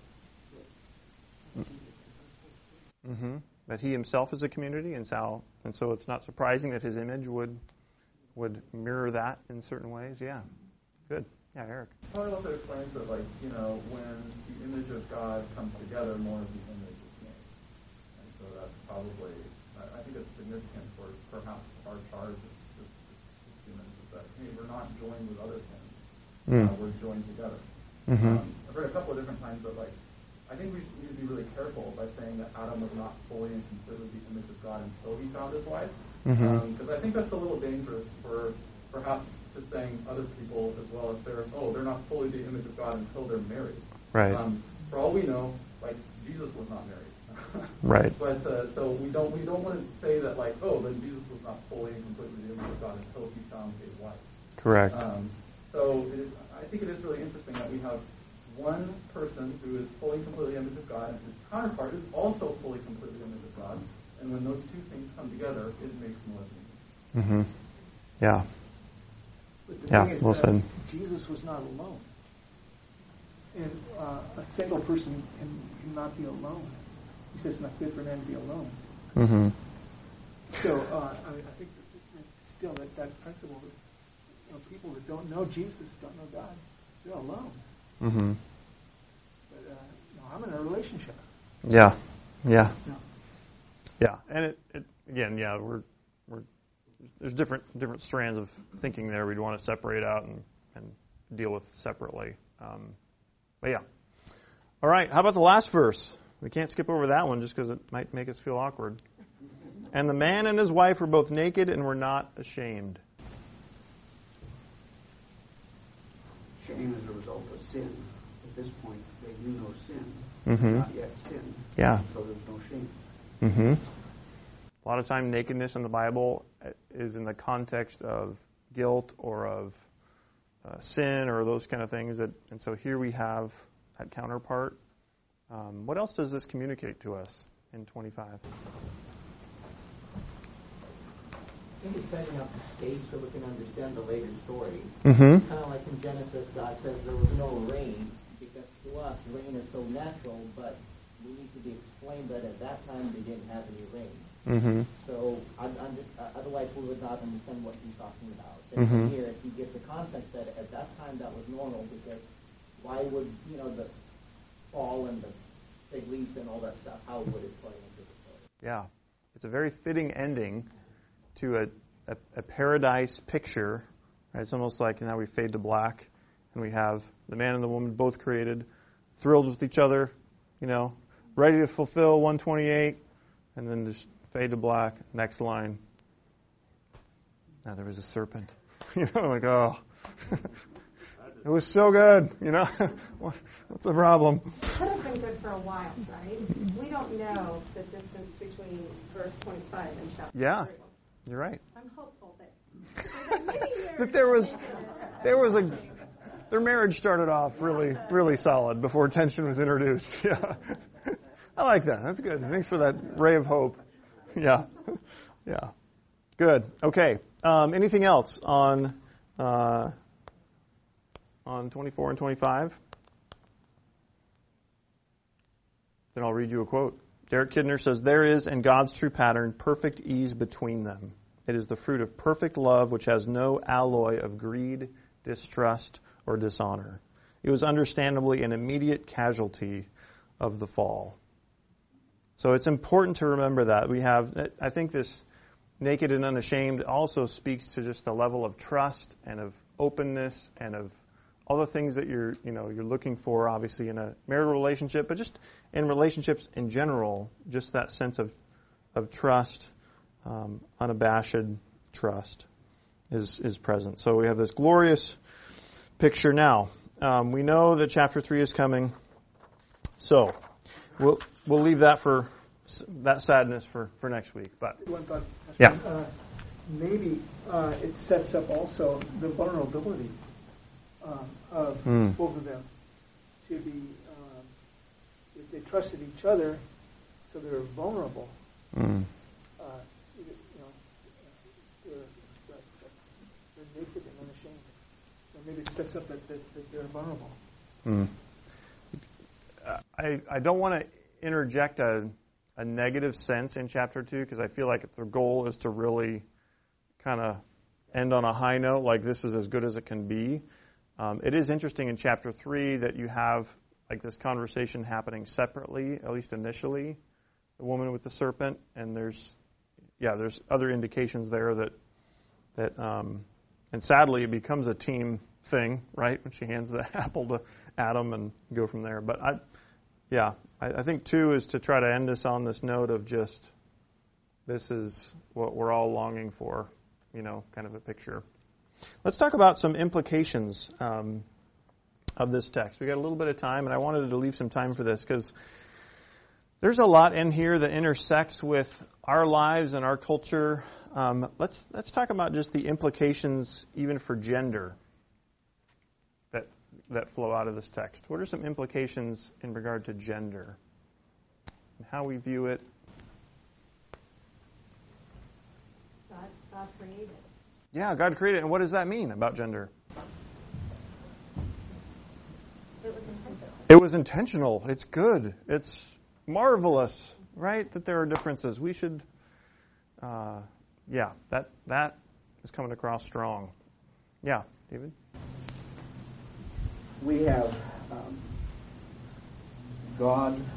with Jesus. Mm-hmm. That He Himself is a community, and so, and so it's not surprising that His image would would mirror that in certain ways. Yeah, good. Yeah, Eric. Well, it also explains that, like, you know, when the image of God comes together, more of the image is made. And so that's probably, I, I think it's significant for perhaps our charge as, as, as humans is that, hey, we're not joined with other things. Mm. Uh, we're joined together. Mm-hmm. Um, I've heard a couple of different times that, like, I think we need to be really careful by saying that Adam was not fully and completely the image of God until he found his wife. Because Mm-hmm. um, I think that's a little dangerous for perhaps just saying other people as well, if they're, oh, they're not fully the image of God until they're married. Right. Um, for all we know, like, Jesus was not married. Right. But, uh, so we don't we don't want to say that, like, oh, then Jesus was not fully and completely the image of God until he found his wife. Correct. Um, so it is, I think it is really interesting that we have one person who is fully and completely the image of God, and his counterpart is also fully and completely the image of God. And when those two things come together, it makes more sense. Mm-hmm. Yeah. But the Yeah, thing is well that said. Jesus was not alone. And uh, a single person can, cannot be alone. He says it's not good for man to be alone. Mm-hmm. So uh, I, I think that, that still that, that principle that you know, people that don't know Jesus, don't know God, they're alone. Mm-hmm. But uh, you know, I'm in a relationship. Yeah. Yeah. No. Yeah. And it, it again, yeah, we're we're there's different different strands of thinking there we'd want to separate out and, and deal with separately. Um, but yeah. All right, how about the last verse? We can't skip over that one just because it might make us feel awkward. And the man and his wife were both naked and were not ashamed. Shame is a result of sin. At this point, they knew no sin. Mm-hmm. Not yet sin. Yeah. So there's no shame. Mm-hmm. A lot of time, nakedness in the Bible is in the context of guilt or of uh, sin or those kind of things. That, and so here we have that counterpart. Um, what else does this communicate to us in twenty-five? I think it's setting up the stage so we can understand the later story. Mm-hmm. Kind of like in Genesis, God says there was no rain, because to us, rain is so natural, but we need to be explained that at that time they didn't have any rain. Mm-hmm. So I'm, I'm just, uh, otherwise we would not understand what he's talking about. And Mm-hmm. here he gives the context that at that time that was normal, because why would, you know, the fall and the fig leaves and all that stuff, how would it play into the story? Yeah. It's a very fitting ending to a, a, a paradise picture. Right? It's almost like now we fade to black, and we have the man and the woman both created, thrilled with each other, you know, ready to fulfill one twenty-eight, and then just fade to black. Next line. Now there was a serpent. You know, like, oh, it was so good, you know. What's the problem? It could have been good for a while, right? We don't know the distance between verse twenty-five and chapter Yeah, three. you're right. I'm hopeful that That there was, there was a, their marriage started off really, really solid before tension was introduced. Yeah, I like that. That's good. Thanks for that ray of hope. Yeah, yeah, good. Okay. Um, anything else on uh, on twenty-four and twenty-five? Then I'll read you a quote. Derek Kidner says, "There is, in God's true pattern, perfect ease between them. It is the fruit of perfect love, which has no alloy of greed, distrust, or dishonor. It was understandably an immediate casualty of the fall." So it's important to remember that. We have, I think this naked and unashamed also speaks to just the level of trust and of openness and of all the things that you're, you know, you're looking for, obviously, in a marital relationship, but just in relationships in general, just that sense of, of trust, um, unabashed trust is, is present. So we have this glorious picture now. Um, we know that chapter three is coming, so we'll we'll leave that for that sadness for, for next week. But one thought, yeah, uh, maybe uh, it sets up also the vulnerability uh, of mm. both of them to be. Um, if they trusted each other, so they're vulnerable. Mm. Uh, you know, they're, they're naked and unashamed. So maybe it sets up that, that, that they're vulnerable. Mm. I I don't want to interject a a negative sense in chapter two, because I feel like the goal is to really kind of end on a high note, like this is as good as it can be. Um, it is interesting in chapter three that you have like this conversation happening separately, at least initially, the woman with the serpent, and there's, yeah, there's other indications there that, that um, and sadly it becomes a team thing, right, when she hands the apple to Adam and go from there. But I, yeah, I, I think two is to try to end us on this note of just, this is what we're all longing for, you know, kind of a picture. Let's talk about some implications um, of this text. We got a little bit of time, and I wanted to leave some time for this because there's a lot in here that intersects with our lives and our culture. Um, let's let's talk about just the implications even for gender that that flow out of this text. What are some implications in regard to gender and how we view it? God, God created. Yeah, God created it. And what does that mean about gender? It was intentional. It was intentional. It's good. It's marvelous, right, that there are differences. We should, uh, yeah, that that is coming across strong. Yeah, David? We have um,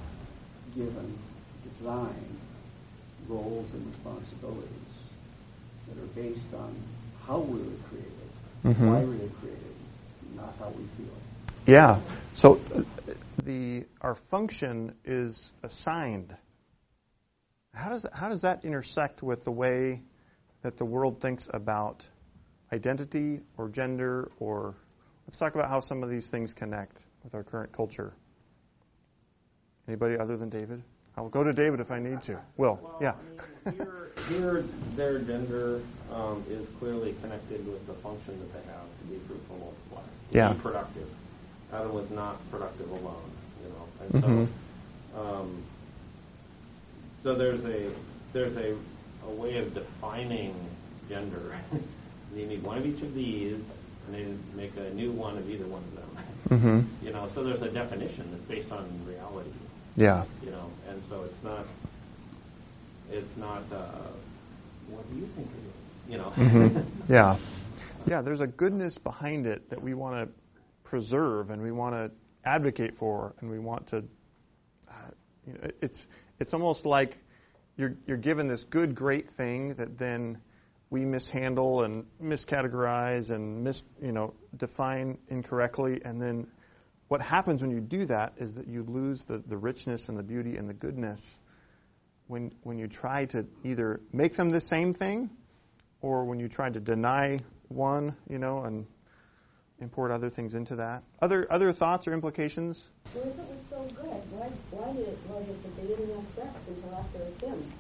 God-given design roles and responsibilities. that are based on how we were created, Mm-hmm. why we were created, not how we feel. Yeah. So uh, the our function is assigned. How does that, how does that intersect with the way that the world thinks about identity or gender? Or let's talk about how some of these things connect with our current culture. Anybody other than David? I'll go to David if I need to. Will, well, yeah. I mean, here, here, their gender um, is clearly connected with the function that they have to be fruitful and multiply, to Yeah. be productive. Adam was not productive alone, you know, and Mm-hmm. so, um, so there's a there's a, a way of defining gender. You need one of each of these, and then make a new one of either one of them. Mm-hmm. You know, so there's a definition that's based on reality. Yeah. You know, and so it's not, it's not, uh, what do you think it is? You know. Mm-hmm. Yeah. Yeah, there's a goodness behind it that we want to preserve and we want to advocate for, and we want to, uh, you know, it's it's almost like you're you're given this good, great thing that then we mishandle and miscategorize and mis, you know, define incorrectly, and then what happens when you do that is that you lose the, the richness and the beauty and the goodness when when you try to either make them the same thing, or when you try to deny one, you know, and import other things into that. Other other thoughts or implications? Well, if it was so good, why why did it was it that they didn't have sex until after it sinned?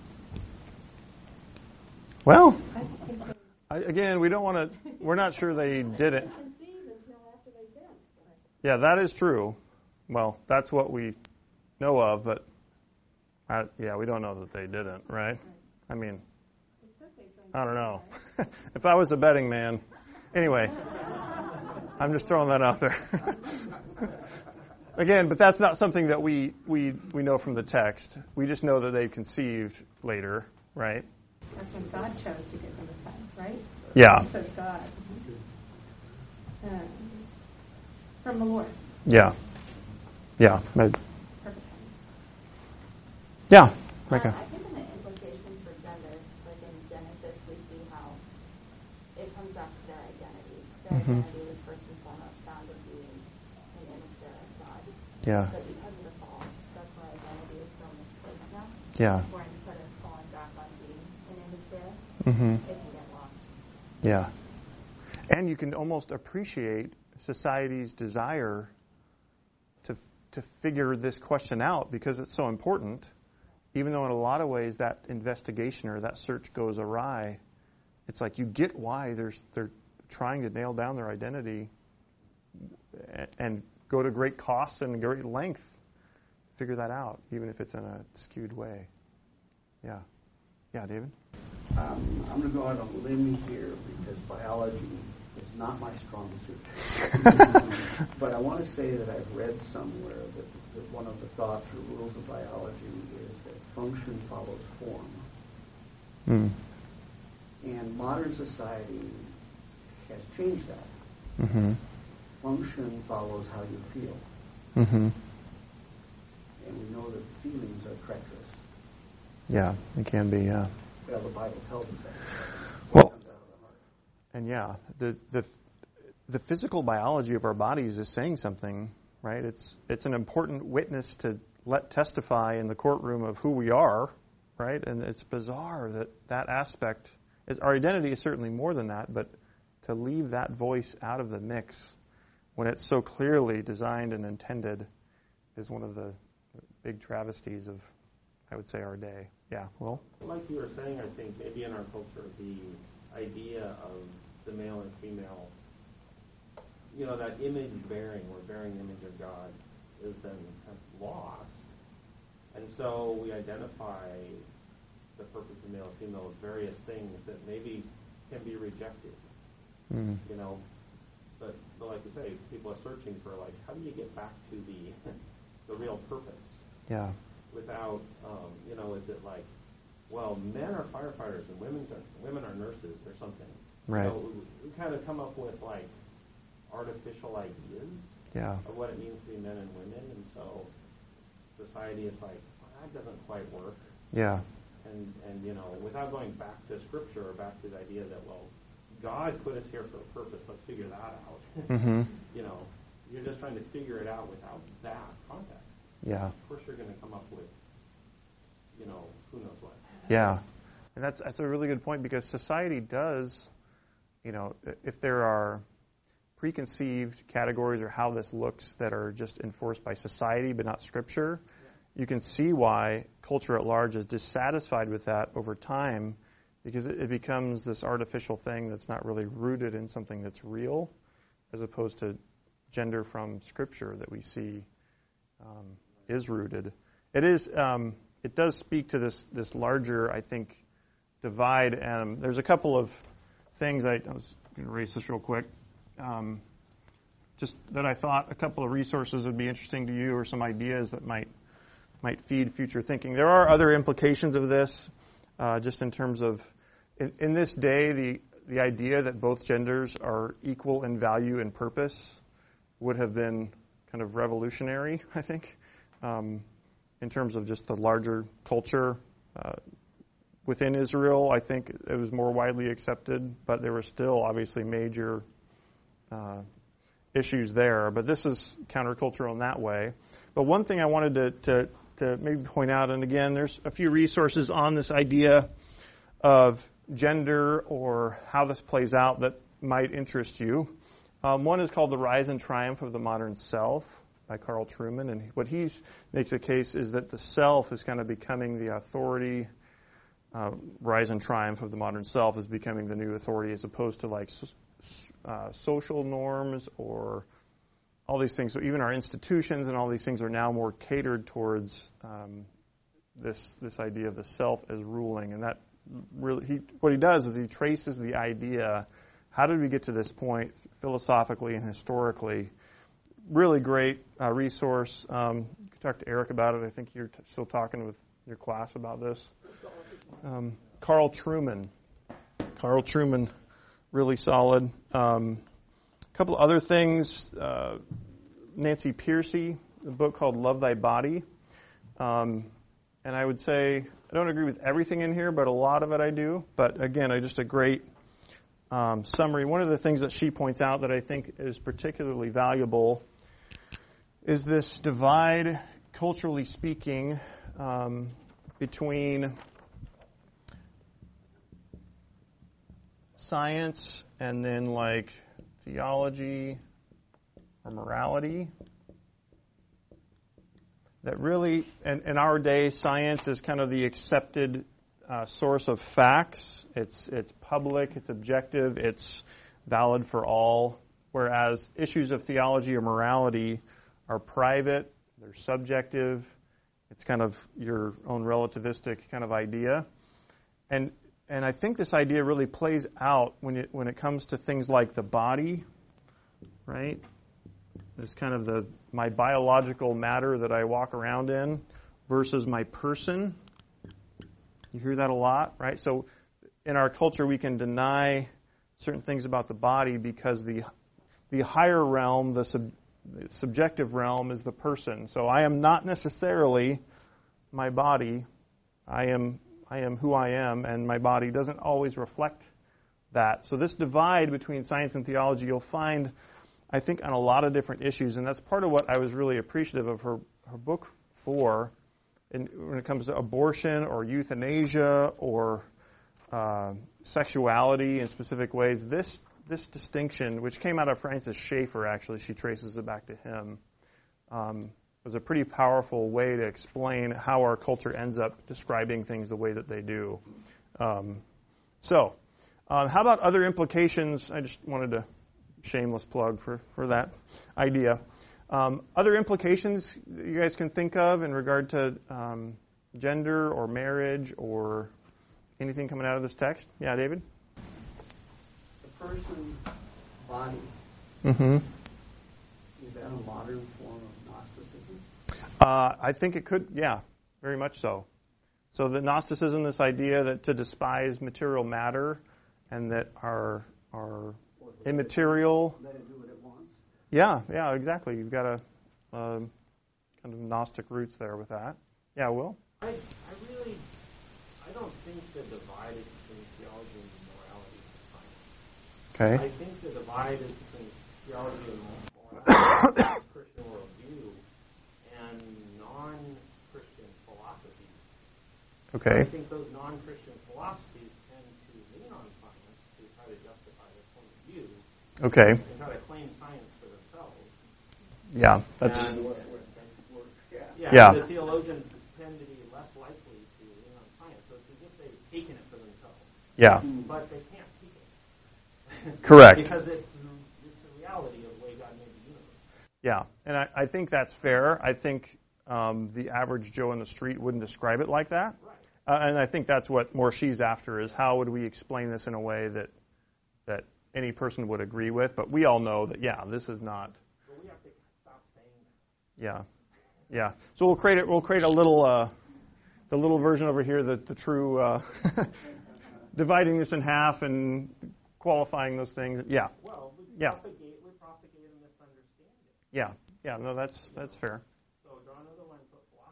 Well, I, again, we don't want to. We're not sure they did it. Yeah, that is true. Well, that's what we know of, but I, yeah, we don't know that they didn't, right? I mean, I don't know. If I was a betting man, anyway, I'm just throwing that out there. Again, but that's not something that we, we we know from the text. We just know that they conceived later, right? That's when God chose to give them a son, right? Yeah. So God. Um, from the Lord. Yeah. Yeah. Maybe. Perfect. Yeah. Micah. Uh, I think in the implications for gender, like in Genesis, we see how it comes back to their identity. Their Mm-hmm. identity was first and foremost found in being an image bearer of God. Yeah. But because of the fall, that's why identity is so misplaced now. Yeah. Where instead of falling back on being an image bearer, Mm-hmm. it can get lost. Yeah. And you can almost appreciate society's desire to to figure this question out because it's so important, even though in a lot of ways that investigation or that search goes awry. It's like you get why there's they're trying to nail down their identity and go to great costs and great length to figure that out, even if it's in a skewed way. Yeah. Yeah, David? Um, I'm going to go out on a limb here because biology is not my strong suit. But I want to say that I've read somewhere that, that one of the thoughts or rules of biology is that function follows form. Mm. And modern society has changed that. Mm-hmm. Function follows how you feel. Mm-hmm. And we know that feelings are treacherous. Yeah, it can be, yeah. Well, the Bible tells us that. Well, and yeah, the the the physical biology of our bodies is saying something, right? It's it's an important witness to let testify in the courtroom of who we are, right? And it's bizarre that that aspect is our identity is certainly more than that, but to leave that voice out of the mix when it's so clearly designed and intended is one of the big travesties of, I would say, our day. Yeah, well? Like you were saying, I think maybe in our culture, the idea of the male and female, you know, that image bearing, or bearing the image of God, is then kind of lost. And so we identify the purpose of male and female as various things that maybe can be rejected. Mm. You know, but, but like you say, people are searching for, like, how do you get back to the the real purpose? Yeah. Without, um, you know, is it like, well, men are firefighters and women are, women are nurses or something? Right. So we, we kind of come up with, like, artificial ideas Yeah. of what it means to be men and women, and so society is like, well, that doesn't quite work. Yeah. And, and you know, without going back to Scripture or back to the idea that, well, God put us here for a purpose, let's figure that out. Mm-hmm. You know, you're just trying to figure it out without that context. Yeah. Of course you're going to come up with, you know, who knows what. Yeah. And that's that's a really good point, because society does, you know, if there are preconceived categories or how this looks that are just enforced by society but not Scripture, you can see why culture at large is dissatisfied with that over time, because it, it becomes this artificial thing that's not really rooted in something that's real, as opposed to gender from Scripture that we see um, is rooted. It is. Um, it does speak to this this larger, I think, divide. And there's a couple of things I, I was going to erase this real quick. Um, just that I thought a couple of resources would be interesting to you, or some ideas that might might feed future thinking. There are other implications of this, uh, just in terms of, in, in this day, the the idea that both genders are equal in value and purpose would have been kind of revolutionary, I think, um, in terms of just the larger culture. Uh, within Israel, I think it was more widely accepted, but there were still obviously major uh, issues there. But this is countercultural in that way. But one thing I wanted to, to, to maybe point out, and again, there's a few resources on this idea of gender or how this plays out that might interest you. Um, one is called The Rise and Triumph of the Modern Self by Carl Trueman. And what he makes a case is that the self is kind of becoming the authority. Uh, rise and triumph of the modern self is becoming the new authority, as opposed to like uh, social norms or all these things. So even our institutions and all these things are now more catered towards um, this this idea of the self as ruling. And that really, he, what he does is he traces the idea. How did we get to this point philosophically and historically? Really great uh, resource. Um, you can talk to Eric about it. I think you're t- still talking with your class about this. Um, Carl Trueman. Carl Trueman, really solid. Um, a couple of other things. Uh, Nancy Pearcey, a book called Love Thy Body. Um, and I would say, I don't agree with everything in here, but a lot of it I do. But again, I just a great um, summary. One of the things that she points out that I think is particularly valuable is this divide, culturally speaking, um, between science and then like theology or morality. That really, in, in our day, science is kind of the accepted uh, source of facts. It's it's public, it's objective, it's valid for all. Whereas issues of theology or morality are private, they're subjective. It's kind of your own relativistic kind of idea. And and I think this idea really plays out when it when it comes to things like the body, right? This kind of the my biological matter that I walk around in versus my person. You hear that a lot, right? So in our culture, we can deny certain things about the body because the the higher realm, the, sub, the subjective realm, is the person. So I am not necessarily my body. I am I am who I am, and my body doesn't always reflect that. So this divide between science and theology, you'll find, I think, on a lot of different issues, and that's part of what I was really appreciative of her, her book for. And when it comes to abortion or euthanasia or uh, sexuality in specific ways, this this distinction, which came out of Francis Schaeffer, actually, she traces it back to him, um, was a pretty powerful way to explain how our culture ends up describing things the way that they do. Um, so, um, how about other implications? I just wanted to shameless plug for, for that idea. Um, other implications you guys can think of in regard to um, gender or marriage or anything coming out of this text? Yeah, David? The person's body. Mm-hmm. Is that a modern form of Gnosticism? Uh, I think it could, yeah, very much so. So the Gnosticism, this idea that to despise material matter and that our, our immaterial... Let it do what it wants? Yeah, yeah, exactly. You've got a um, kind of Gnostic roots there with that. Yeah, Will? I, I really, I I don't think the divide is between theology and morality is science. Okay. I think the divide is between theology and morality, Christian worldview, and non-Christian philosophies. Okay. I think those non-Christian philosophies tend to lean on science to try to justify their point of view. Okay. And try to claim science for themselves. Yeah, that's. And, yeah, yeah. The theologians tend to be less likely to lean on science, so it's as if they've taken it for themselves. Yeah. But they can't keep it. Correct. Because it's, it's the reality of the way God made the universe. Yeah, and I, I think that's fair. I think um, the average Joe in the street wouldn't describe it like that. Right. Uh, and I think that's what more she's after is how would we explain this in a way that that any person would agree with. But we all know that, yeah, this is not. But we have to stop saying that. Yeah. Yeah, so we'll create it. We'll create a little, uh, the little version over here, the the true, uh, dividing this in half and qualifying those things. Yeah. Well, we yeah. propagate, we propagate a misunderstanding. Yeah. Yeah. No, that's that's fair. So draw another line,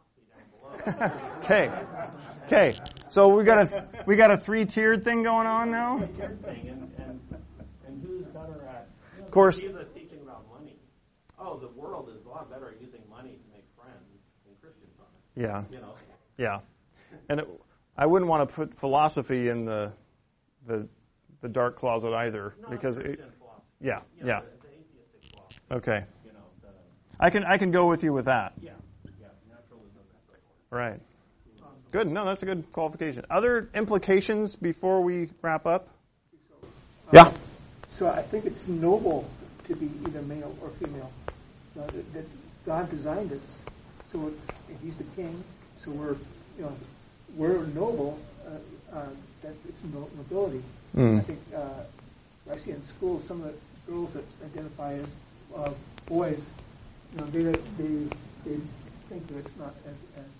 put philosophy down below. Okay. Okay. So we got a we got a three-tiered thing going on now. Three-tiered thing, and and and who's better at? You know, of course. Jesus teaching about money. Oh, the world is a lot better at using money to make friends than Christians are. Yeah. You know. Yeah. And it, I wouldn't want to put philosophy in the the the dark closet either, no, because Christian it, philosophy. yeah, you know, yeah. The, the atheistic philosophy. Okay. You know, the, I can I can go with you with that. Yeah. Yeah. Naturalism and so forth. Right. Good. No, that's a good qualification. Other implications before we wrap up? Uh, yeah. So I think it's noble to be either male or female. Uh, that, that God designed us, so it's, He's the king. So we're, you know, we're noble. Uh, uh, that it's no, nobility. Mm. I think uh, I see in schools some of the girls that identify as uh, boys. You know, they they they think that it's not as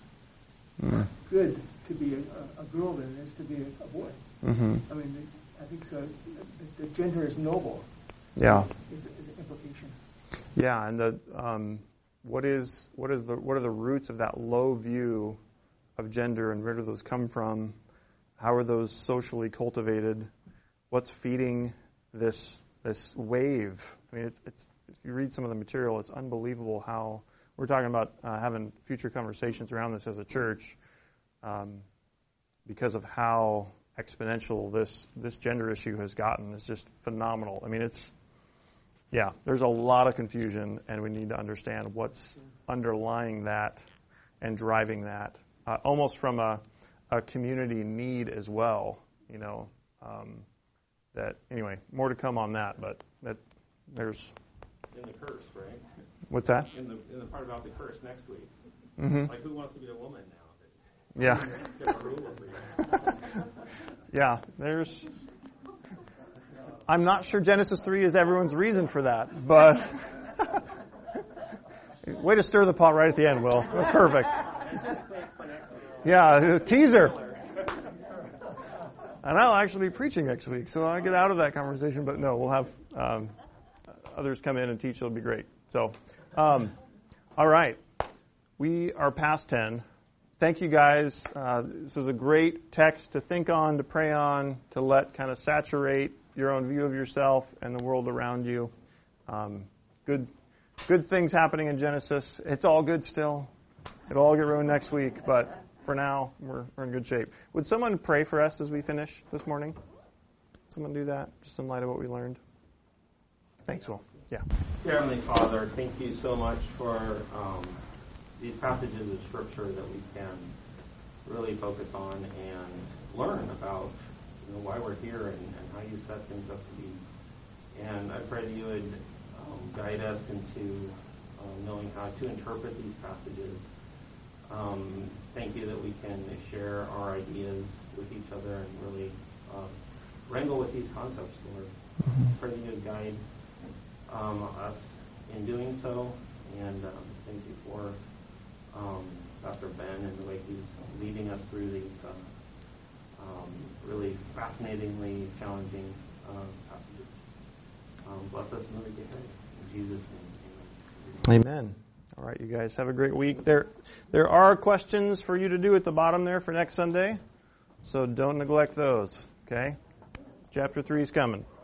as Mm. good to be a, a girl than it is to be a, a boy. Mm-hmm. I mean, I think so. The, the gender is noble. Yeah. Is, is an implication. Yeah, and the um, what is what is the what are the roots of that low view of gender, and where do those come from? How are those socially cultivated? What's feeding this this wave? I mean, it's it's if you read some of the material, it's unbelievable how we're talking about uh, having future conversations around this as a church, um, because of how exponential this this gender issue has gotten. It's just phenomenal. I mean, it's yeah, there's a lot of confusion, and we need to understand what's underlying that and driving that, uh, almost from a, a community need as well. You know, um, that anyway, more to come on that, but that there's in the curse, right? What's that? In the in the part about the curse next week. Mm-hmm. Like, who wants to be a woman now? Yeah. Yeah, there's. I'm not sure Genesis three is everyone's reason for that, but way to stir the pot right at the end, Will. That's perfect. Yeah, teaser. And I'll actually be preaching next week, so I'll get out of that conversation. But no, we'll have um, others come in and teach. It'll be great. So, um, all right, we are past ten. Thank you, guys. Uh, this is a great text to think on, to pray on, to let kind of saturate your own view of yourself and the world around you. Um, good, good things happening in Genesis. It's all good still. It'll all get ruined next week, but for now, we're, we're in good shape. Would someone pray for us as we finish this morning? Someone do that, just in light of what we learned. Thanks, Will. Yeah. Dear Heavenly Father, thank you so much for um, these passages of Scripture that we can really focus on and learn about, you know, why we're here and, and how you set things up to be. And I pray that you would um, guide us into um, knowing how to interpret these passages. Um, thank you that we can share our ideas with each other and really uh, wrangle with these concepts, Lord. Mm-hmm. Pray that you would guide um, us in doing so, and um, thank you for um, Doctor Ben and the way he's leading us through these uh, um, really fascinatingly challenging uh, passages. Um, bless us in the week ahead. In Jesus' name, amen. Amen. All right, you guys have a great week. There, there are questions for you to do at the bottom there for next Sunday. So don't neglect those, okay? Chapter three is coming.